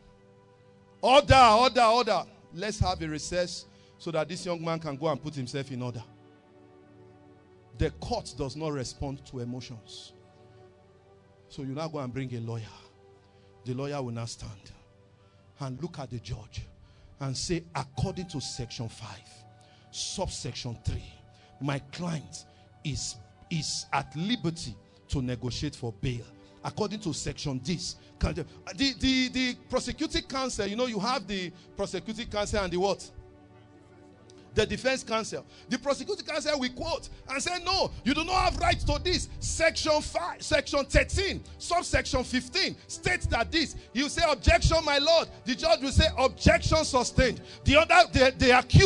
Order. Let's have a recess so that this young man can go and put himself in order. The court does not respond to emotions. So you now go and bring a lawyer. The lawyer will now stand and look at the judge and say, according to section 5, subsection 3, my client is at liberty to negotiate for bail. According to section this, the prosecuting counsel, you have the prosecuting counsel and the what? The defense counsel. The prosecuting counsel will quote and say, no, you do not have right to this. Section 5, section 13, subsection 15 states that this. You say, objection, my lord. The judge will say, objection sustained. The accused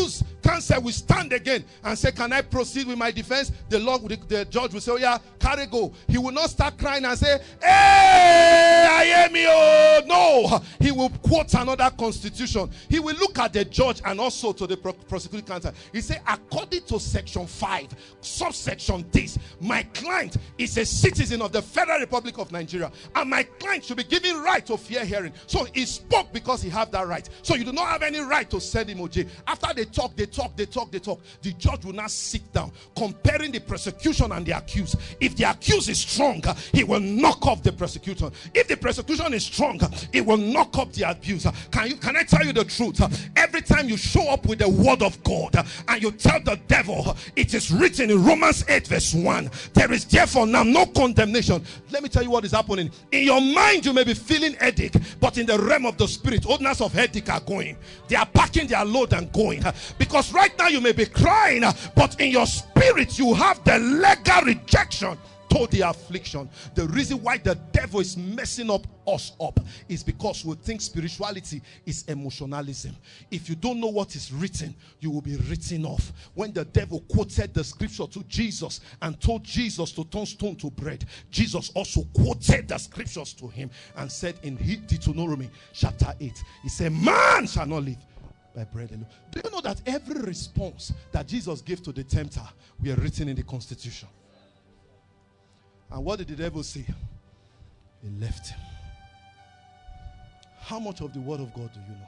counsel will stand again and say, can I proceed with my defense? The judge will say, oh yeah, carry go. He will not start crying and say, hey, I am you. No, he will quote another constitution. He will look at the judge and also to the prosecuting counsel. He say, according to section 5, subsection this, my client is a citizen of the Federal Republic of Nigeria, and my client should be given right to fair hearing. So he spoke because he have that right. So you do not have any right to send him OJ. After they talk, the judge will now sit down, comparing the prosecution and the accused. If the accused is strong, he will knock off the prosecution. If the prosecution is strong, it will knock up the abuser. Can I tell you the truth? Every time you show up with the word of God and you tell the devil, it is written in Romans 8 verse 1, there is therefore now no condemnation. Let me tell you what is happening. In your mind you may be feeling headache, but in the realm of the spirit, ordinance of headache are going. They are packing their load and going. Because right now you may be crying, but in your spirit you have the legal rejection to the affliction. The reason why the devil is messing us up is because we think spirituality is emotionalism. If you don't know what is written, you will be written off. When the devil quoted the scripture to Jesus and told Jesus to turn stone to bread, Jesus also quoted the scriptures to him and said in Deuteronomy chapter 8, he said, man shall not live by bread alone. Do you know that every response that Jesus gave to the tempter were written in the Constitution? And what did the devil say? He left him. How much of the word of God do you know?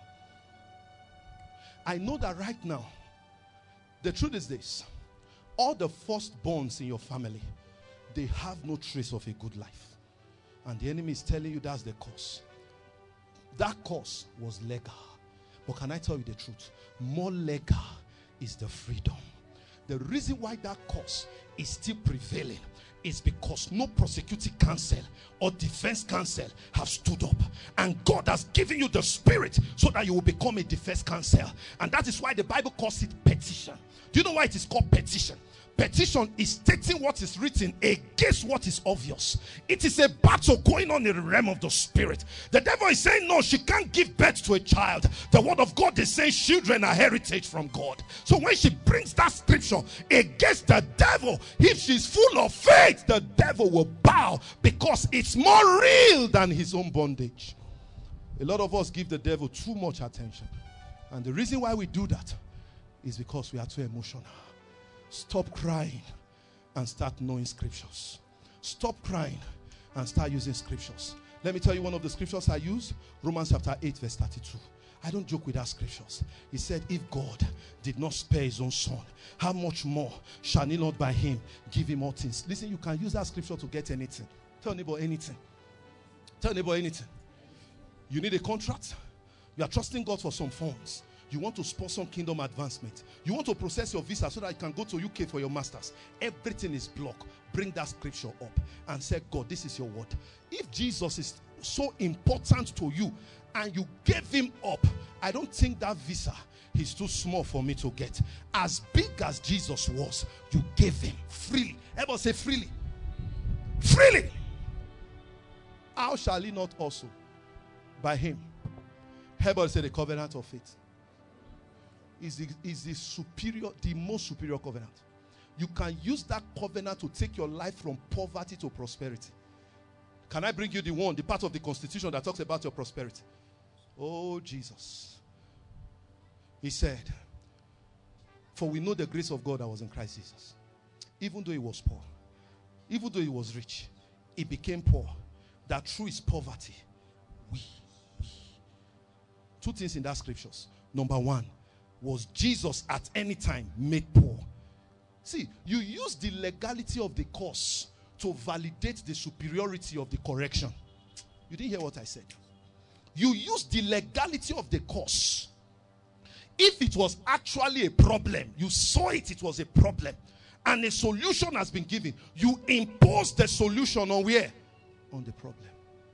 I know that right now, the truth is this: all the firstborns in your family, they have no trace of a good life. And the enemy is telling you that's the cause. That cause was legal. But can I tell you the truth? More legal is the freedom. The reason why that cause is still prevailing is because no prosecuting counsel or defense counsel have stood up, and God has given you the spirit so that you will become a defense counsel. And that is why the Bible calls it petition. Do you know why it is called petition? Petition is stating what is written against what is obvious. It is a battle going on in the realm of the spirit. The devil is saying, no, she can't give birth to a child. The word of God is saying children are heritage from God. So when she brings that scripture against the devil, if she's full of faith, the devil will bow, because it's more real than his own bondage. A lot of us give the devil too much attention. And the reason why we do that is because we are too emotional. Stop crying and start knowing scriptures. Stop crying and start using scriptures. Let me tell you one of the scriptures I use. Romans chapter 8 verse 32. I don't joke with that scriptures. He said, if God did not spare his own son, how much more shall he not by him give him all things? Listen, you can use that scripture to get anything. Tell neighbor anything. Tell neighbor anything. You need a contract. You are trusting God for some funds. You want to sponsor kingdom advancement. You want to process your visa so that you can go to UK for your masters. Everything is blocked. Bring that scripture up and say, God, this is your word. If Jesus is so important to you and you gave him up, I don't think that visa is too small for me to get. As big as Jesus was, you gave him freely. Everybody say freely. Freely. How shall he not also by him? Everybody say the covenant of faith. Is the superior, the most superior covenant. You can use that covenant to take your life from poverty to prosperity. Can I bring you the part of the Constitution that talks about your prosperity? Oh, Jesus. He said, for we know the grace of God that was in Christ Jesus. Even though he was poor, even though he was rich, he became poor, that through his poverty, we. Two things in that scriptures. Number one, was Jesus at any time made poor? See, you use the legality of the cause to validate the superiority of the correction. You didn't hear what I said. You use the legality of the cause. If it was actually a problem, you saw it was a problem, and a solution has been given, you impose the solution on where? On the problem.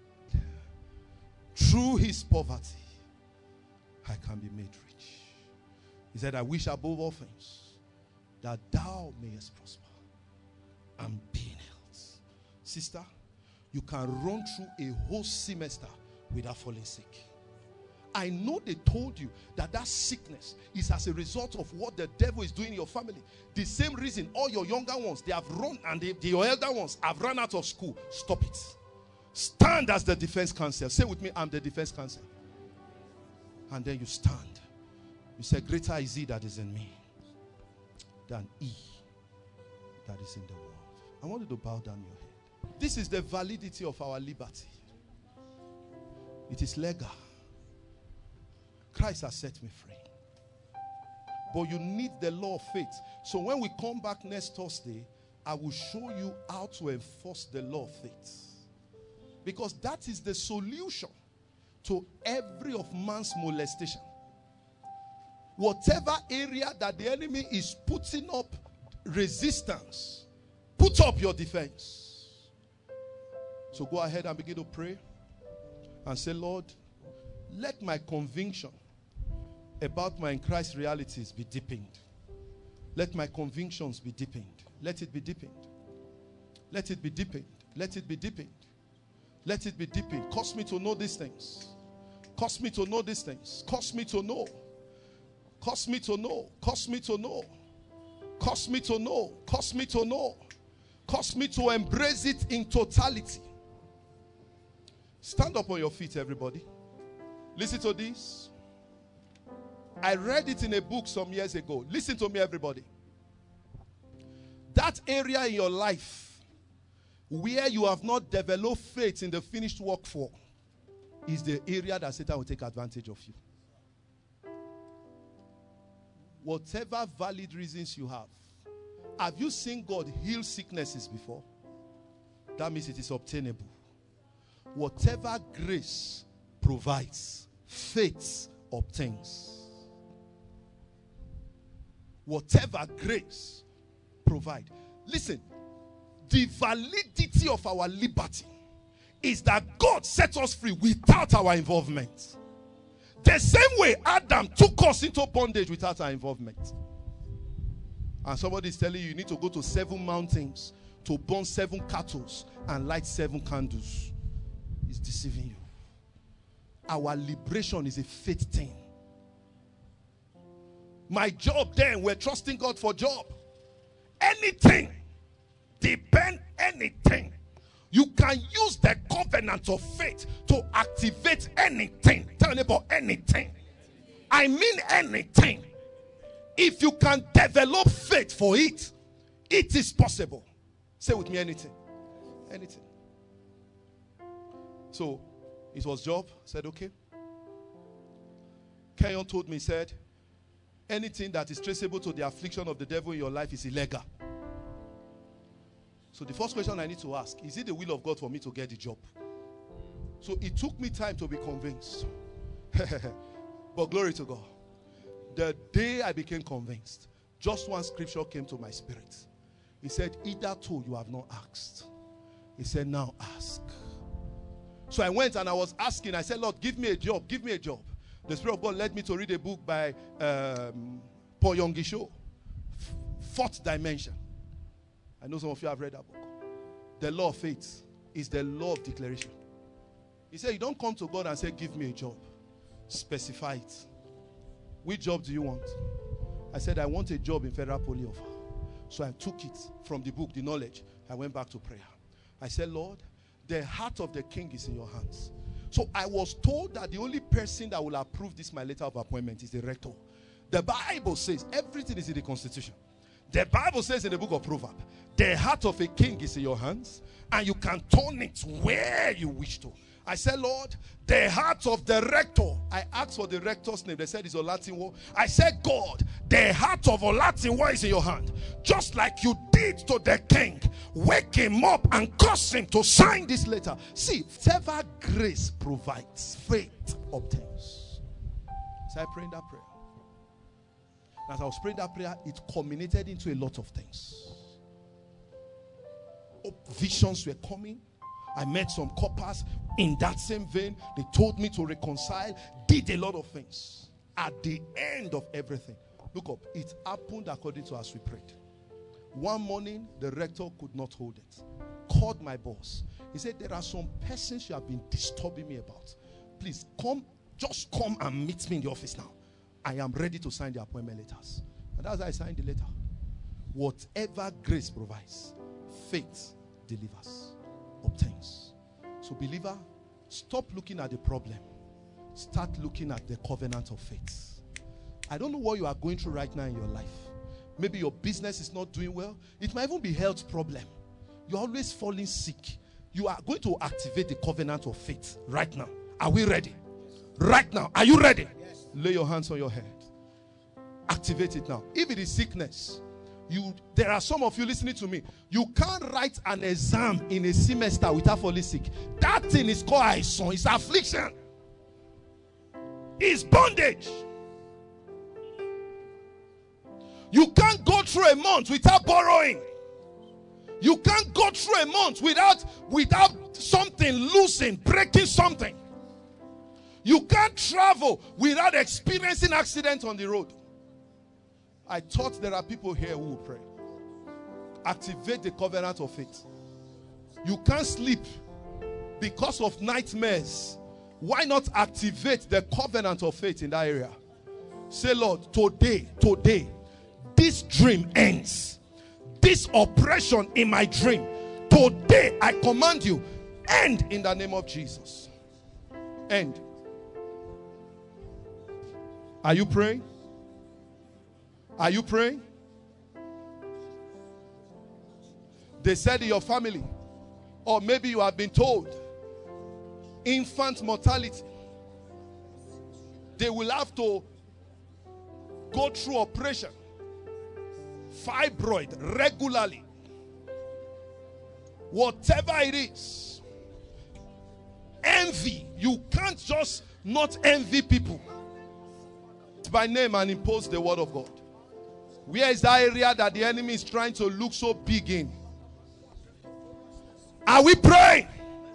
Through his poverty, I can be made rich. He said, I wish above all things that thou mayest prosper and be in health. Sister, you can run through a whole semester without falling sick. I know they told you that that sickness is as a result of what the devil is doing in your family. The same reason all your younger ones, they have run, and your elder ones have run out of school. Stop it. Stand as the defense counsel. Say with me, I'm the defense counsel. And then you stand. You say, greater is he that is in me than he that is in the world. I want you to bow down your head. This is the validity of our liberty. It is legal. Christ has set me free. But you need the law of faith. So when we come back next Thursday, I will show you how to enforce the law of faith. Because that is the solution to every of man's molestation. Whatever area that the enemy is putting up resistance, put up your defense. So go ahead and begin to pray and say, Lord, let my conviction about my in Christ realities be deepened. Let my convictions be deepened. Let it be deepened. Let it be deepened. Let it be deepened. Let it be deepened. Cause me to know these things. Cause me to know these things. Cause me to know. Cause me to know. Cause me to know. Cause me to know. Cause me to know. Cause me to embrace it in totality. Stand up on your feet, everybody. Listen to this. I read it in a book some years ago. Listen to me, everybody. That area in your life where you have not developed faith in the finished work for is the area that Satan will take advantage of you. Whatever valid reasons you have you seen God heal sicknesses before? That means it is obtainable. Whatever grace provides, faith obtains. Whatever grace provides. Listen, the validity of our liberty is that God set us free without our involvement. The same way Adam took us into bondage without our involvement. And somebody is telling you, you need to go to 7 mountains to burn 7 cattle and light 7 candles. He's deceiving you. Our liberation is a faith thing. My job then, we're trusting God for job. Anything. Depend anything. You can use the covenant of faith to activate anything. Tell me about anything. I mean anything. If you can develop faith for it, it is possible. Say with me, anything. Anything. So, it was Job. Said, okay. Kenyon told me, said, anything that is traceable to the affliction of the devil in your life is illegal. So the first question I need to ask, is it the will of God for me to get the job? So it took me time to be convinced. But glory to God. The day I became convinced, just one scripture came to my spirit. He said, hitherto you have not asked. He said, now ask. So I went and I was asking. I said, Lord, give me a job. Give me a job. The Spirit of God led me to read a book by Paul Yonggi, Fourth Dimension. I know some of you have read that book. The law of faith is the law of declaration. He said, you don't come to God and say, give me a job. Specify it. Which job do you want? I said, I want a job in Federal Poly Offer. So I took it from the book, the knowledge. I went back to prayer. I said, Lord, the heart of the king is in your hands. So I was told that the only person that will approve this, my letter of appointment, is the rector. The Bible says everything is in the constitution. The Bible says in the book of Proverbs, the heart of a king is in your hands, and you can turn it where you wish to. I said, Lord, the heart of the rector. I asked for the rector's name. They said it's Olatinwo. I said, God, the heart of Olatinwo is in your hand. Just like you did to the king. Wake him up and cause him to sign this letter. See, whatever grace provides, faith obtains. So I prayed that prayer. As I was praying that prayer, it culminated into a lot of things. Visions were coming. I met some coppers in that same vein. They told me to reconcile, did a lot of things. At the end of everything, look up, it happened according to as we prayed. One morning, the rector could not hold it. Called my boss. He said, there are some persons you have been disturbing me about. Please come Just come and meet me in the office now. I am ready to sign the appointment letters. And that's how I signed the letter. Whatever grace provides, faith delivers, obtains. So believer, stop looking at the problem. Start looking at the covenant of faith. I don't know what you are going through right now in your life. Maybe your business is not doing well. It might even be health problem. You're always falling sick. You are going to activate the covenant of faith right now. Are we ready? Right now. Are you ready? Yes. Lay your hands on your head. Activate it now. If it is sickness, there are some of you listening to me. You can't write an exam in a semester without falling sick. That thing is called aison. It's affliction. It's bondage. You can't go through a month without borrowing. You can't go through a month without something losing, breaking something. You can't travel without experiencing accident on the road. I thought there are people here who will pray. Activate the covenant of faith. You can't sleep because of nightmares. Why not activate the covenant of faith in that area? Say, Lord, today, this dream ends. This oppression in my dream, today I command you, end in the name of Jesus. End. Are you praying? Are you praying? They said in your family, or maybe you have been told, infant mortality. They will have to go through operation. Fibroid regularly. Whatever it is. Envy. You can't just not envy people by name and impose the word of God. Where is that area that the enemy is trying to look so big in? Are we praying?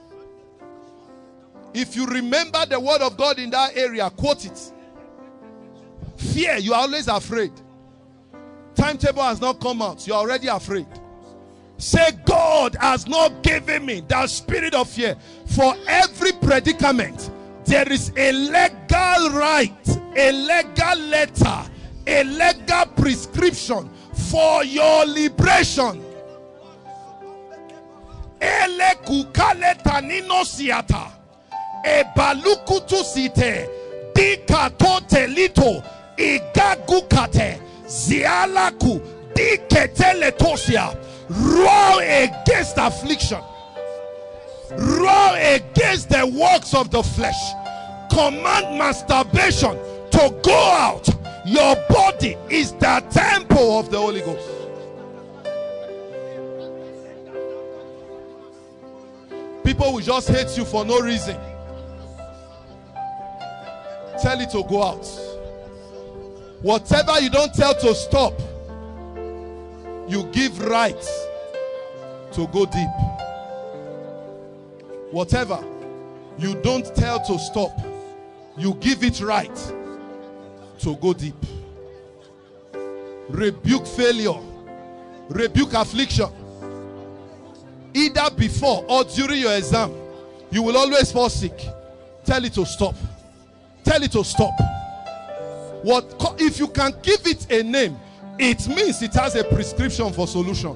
If you remember the word of God in that area, quote it. Fear, you are always afraid. Timetable has not come out, you are already afraid. Say, God has not given me that spirit of fear. For every predicament, there is a legal right, a legal letter, a legal prescription for your liberation. Ele kukale tanino siata, e balukutu site, dikato telito, igagukate, zialaku, diketele tosia. Roar against affliction. Roar against the works of the flesh. Command masturbation to go out. Your body is the temple of the Holy Ghost. People will just hate you for no reason. Tell it to go out. Whatever you don't tell to stop, you give right to go deep. Whatever you don't tell to stop, you give it right to go deep. Rebuke failure. Rebuke affliction. Either before or during your exam, you will always fall sick. Tell it to stop. Tell it to stop. What if you can give it a name? It means it has a prescription for solution.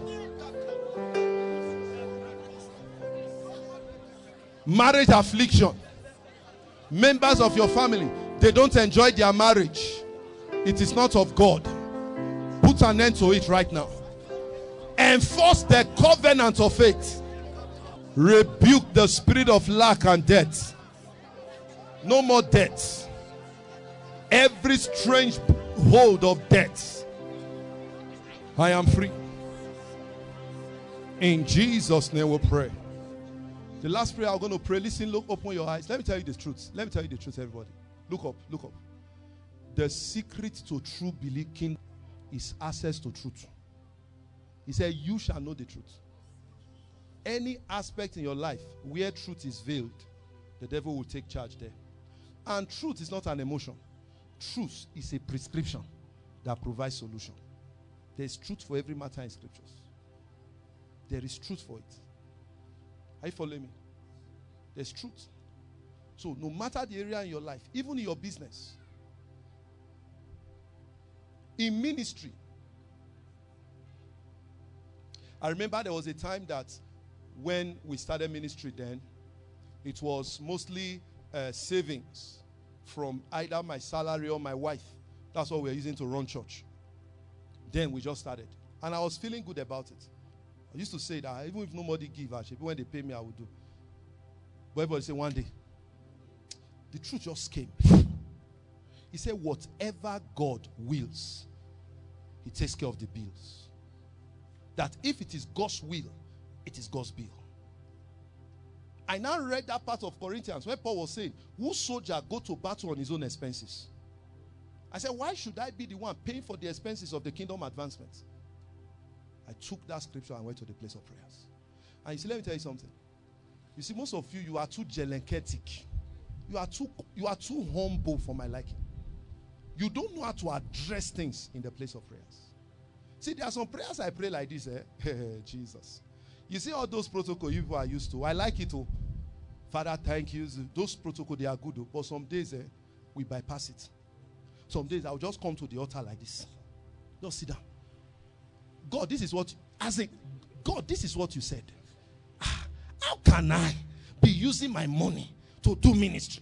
Marriage affliction. Members of your family, they don't enjoy their marriage. It is not of God. Put an end to it right now. Enforce the covenant of faith. Rebuke the spirit of lack and debt. No more debt. Every strange hold of debt, I am free. In Jesus' name we pray. The last prayer I'm going to pray. Listen, look, open your eyes. Let me tell you the truth. Let me tell you the truth, everybody. Look up, look up. The secret to true believing is access to truth. He said, you shall know the truth. Any aspect in your life where truth is veiled, the devil will take charge there. And truth is not an emotion. Truth is a prescription that provides solution. There is truth for every matter in scriptures. There is truth for it. Are you following me? There's truth. So no matter the area in your life, even in your business, in ministry. I remember there was a time that when we started ministry then, it was mostly savings from either my salary or my wife. That's what we were using to run church. Then we just started. And I was feeling good about it. I used to say that even if nobody give, actually, when they pay me, I would do. But everybody say one day, the truth just came. He said, whatever God wills, He takes care of the bills. That if it is God's will, it is God's bill. I now read that part of Corinthians where Paul was saying, whose soldier go to battle on his own expenses? I said, why should I be the one paying for the expenses of the kingdom advancement? I took that scripture and went to the place of prayers. And you see, let me tell you something. You see, most of you are too jelenketic. You are too humble for my liking. You don't know how to address things in the place of prayers. See, there are some prayers I pray like this, Jesus. You see all those protocols you people are used to. I like it too. Father, thank you. Those protocols, they are good. But some days, we bypass it. Some days, I'll just come to the altar like this. Just sit down. God, this is what, God, this is what you said. How can I be using my money to do ministry?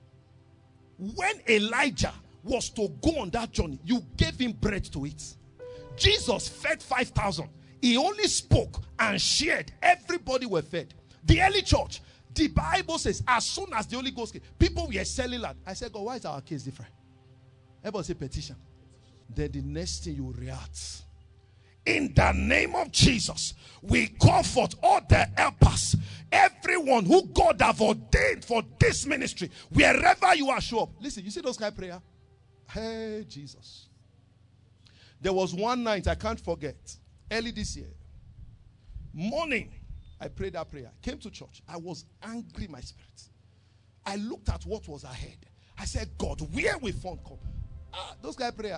When Elijah was to go on that journey, you gave him bread to eat. Jesus fed 5,000. He only spoke and shared. Everybody were fed. The early church, the Bible says, as soon as the Holy Ghost came, people were selling land. I said, God, why is our case different? Everybody say petition. Then the next thing you react. In the name of Jesus, we call forth all the helpers, everyone who God have ordained for this ministry, wherever you are, show up. Listen, you see those kind of prayer? Hey, Jesus. There was one night I can't forget, early this year, morning, I prayed that prayer. Came to church. I was angry in my spirit. I looked at what was ahead. I said, God, where we found come? Those kind of prayer,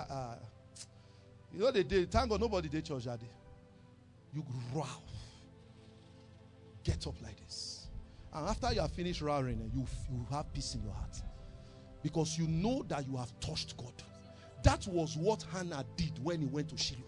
you know, they did. Thank God nobody did church that day. You roar. Get up like this. And after you have finished roaring, you have peace in your heart. Because you know that you have touched God. That was what Hannah did when he went to Shiloh.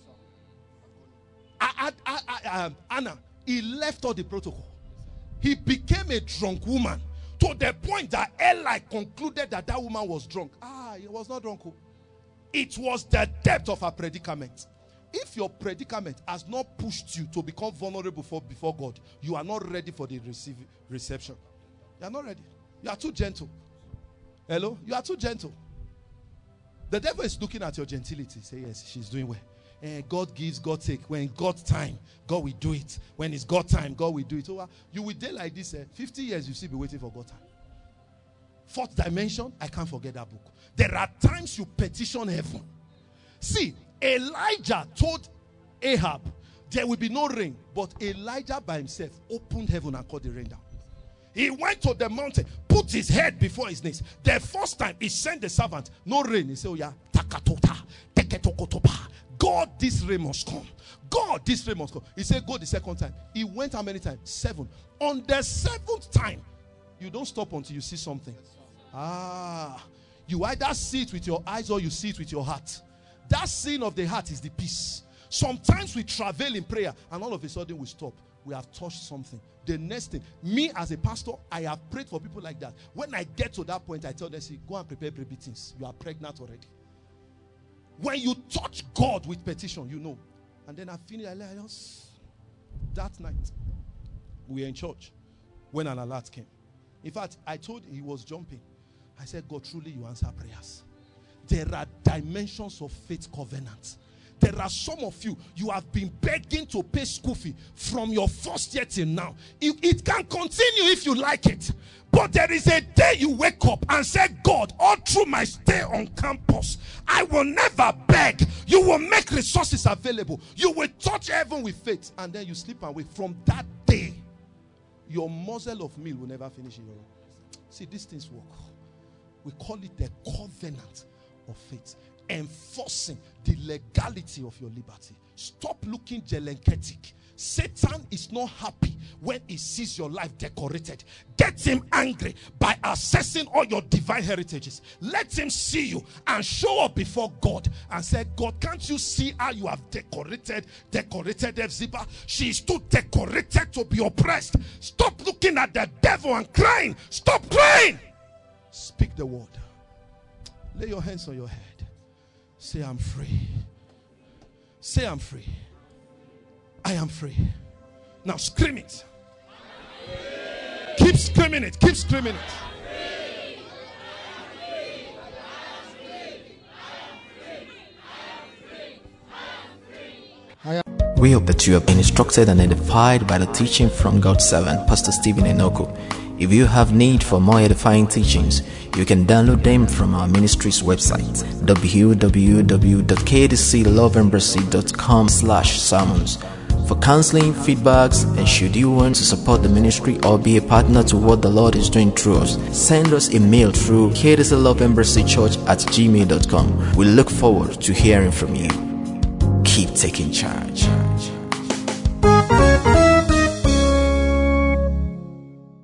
Anna, he left all the protocol. He became a drunk woman to the point that Eli concluded that that woman was drunk. He was not drunk. It was the depth of her predicament. If your predicament has not pushed you to become vulnerable before God, you are not ready for the reception. You are not ready. You are too gentle. Hello? You are too gentle. The devil is looking at your gentility. Say, yes, she's doing well. God gives, God takes. When God's time, God will do it. When it's God's time, God will do it. So, you will dare like this. 50 years, you still be waiting for God's time. Fourth dimension, I can't forget that book. There are times you petition heaven. See, Elijah told Ahab, there will be no rain. But Elijah by himself opened heaven and called the rain down. He went to the mountain, put his head before his knees. The first time he sent the servant, no rain. He said, oh yeah, takatota, teketokotopa. God, this rain must come. God, this rain must come. He said, go the second time. He went how many times? 7. On the 7th time, you don't stop until you see something. You either see it with your eyes or you see it with your heart. That seeing of the heart is the peace. Sometimes we travel in prayer and all of a sudden we stop. We have touched something. The next thing, me as a pastor, I have prayed for people like that. When I get to that point, I tell them, see, go and prepare baby things. You are pregnant already. When you touch God with petition, you know. And then I finish, that night, we were in church when an alert came. In fact, I told him, he was jumping. I said, God, truly you answer prayers. There are dimensions of faith covenants. There are some of you, you have been begging to pay school fee from your first year till now. It can continue if you like it. But there is a day you wake up and say, God, all through my stay on campus, I will never beg. You will make resources available. You will touch heaven with faith. And then you sleep and wake. From that day, your muzzle of meal will never finish in your room. See, these things work. We call it the covenant of faith. Enforcing the legality of your liberty. Stop looking jelenketic. Satan is not happy when he sees your life decorated. Get him angry by accessing all your divine heritages. Let him see you and show up before God and say, God, can't you see how you have decorated Hephzibah? She is too decorated to be oppressed. Stop looking at the devil and crying. Stop crying. Speak the word. Lay your hands on your head. Say, I'm free. Say, I'm free. I am free. Now scream it. Keep screaming it. Keep screaming it. We hope that you have been instructed and edified by the teaching from God's servant, Pastor Stephen Enoku. If you have need for more edifying teachings, you can download them from our ministry's website, www.kdcloveembassy.com/sermons. For counseling, feedbacks, and should you want to support the ministry or be a partner to what the Lord is doing through us, send us a mail through kdcloveembassy@gmail.com. We look forward to hearing from you. Keep taking charge.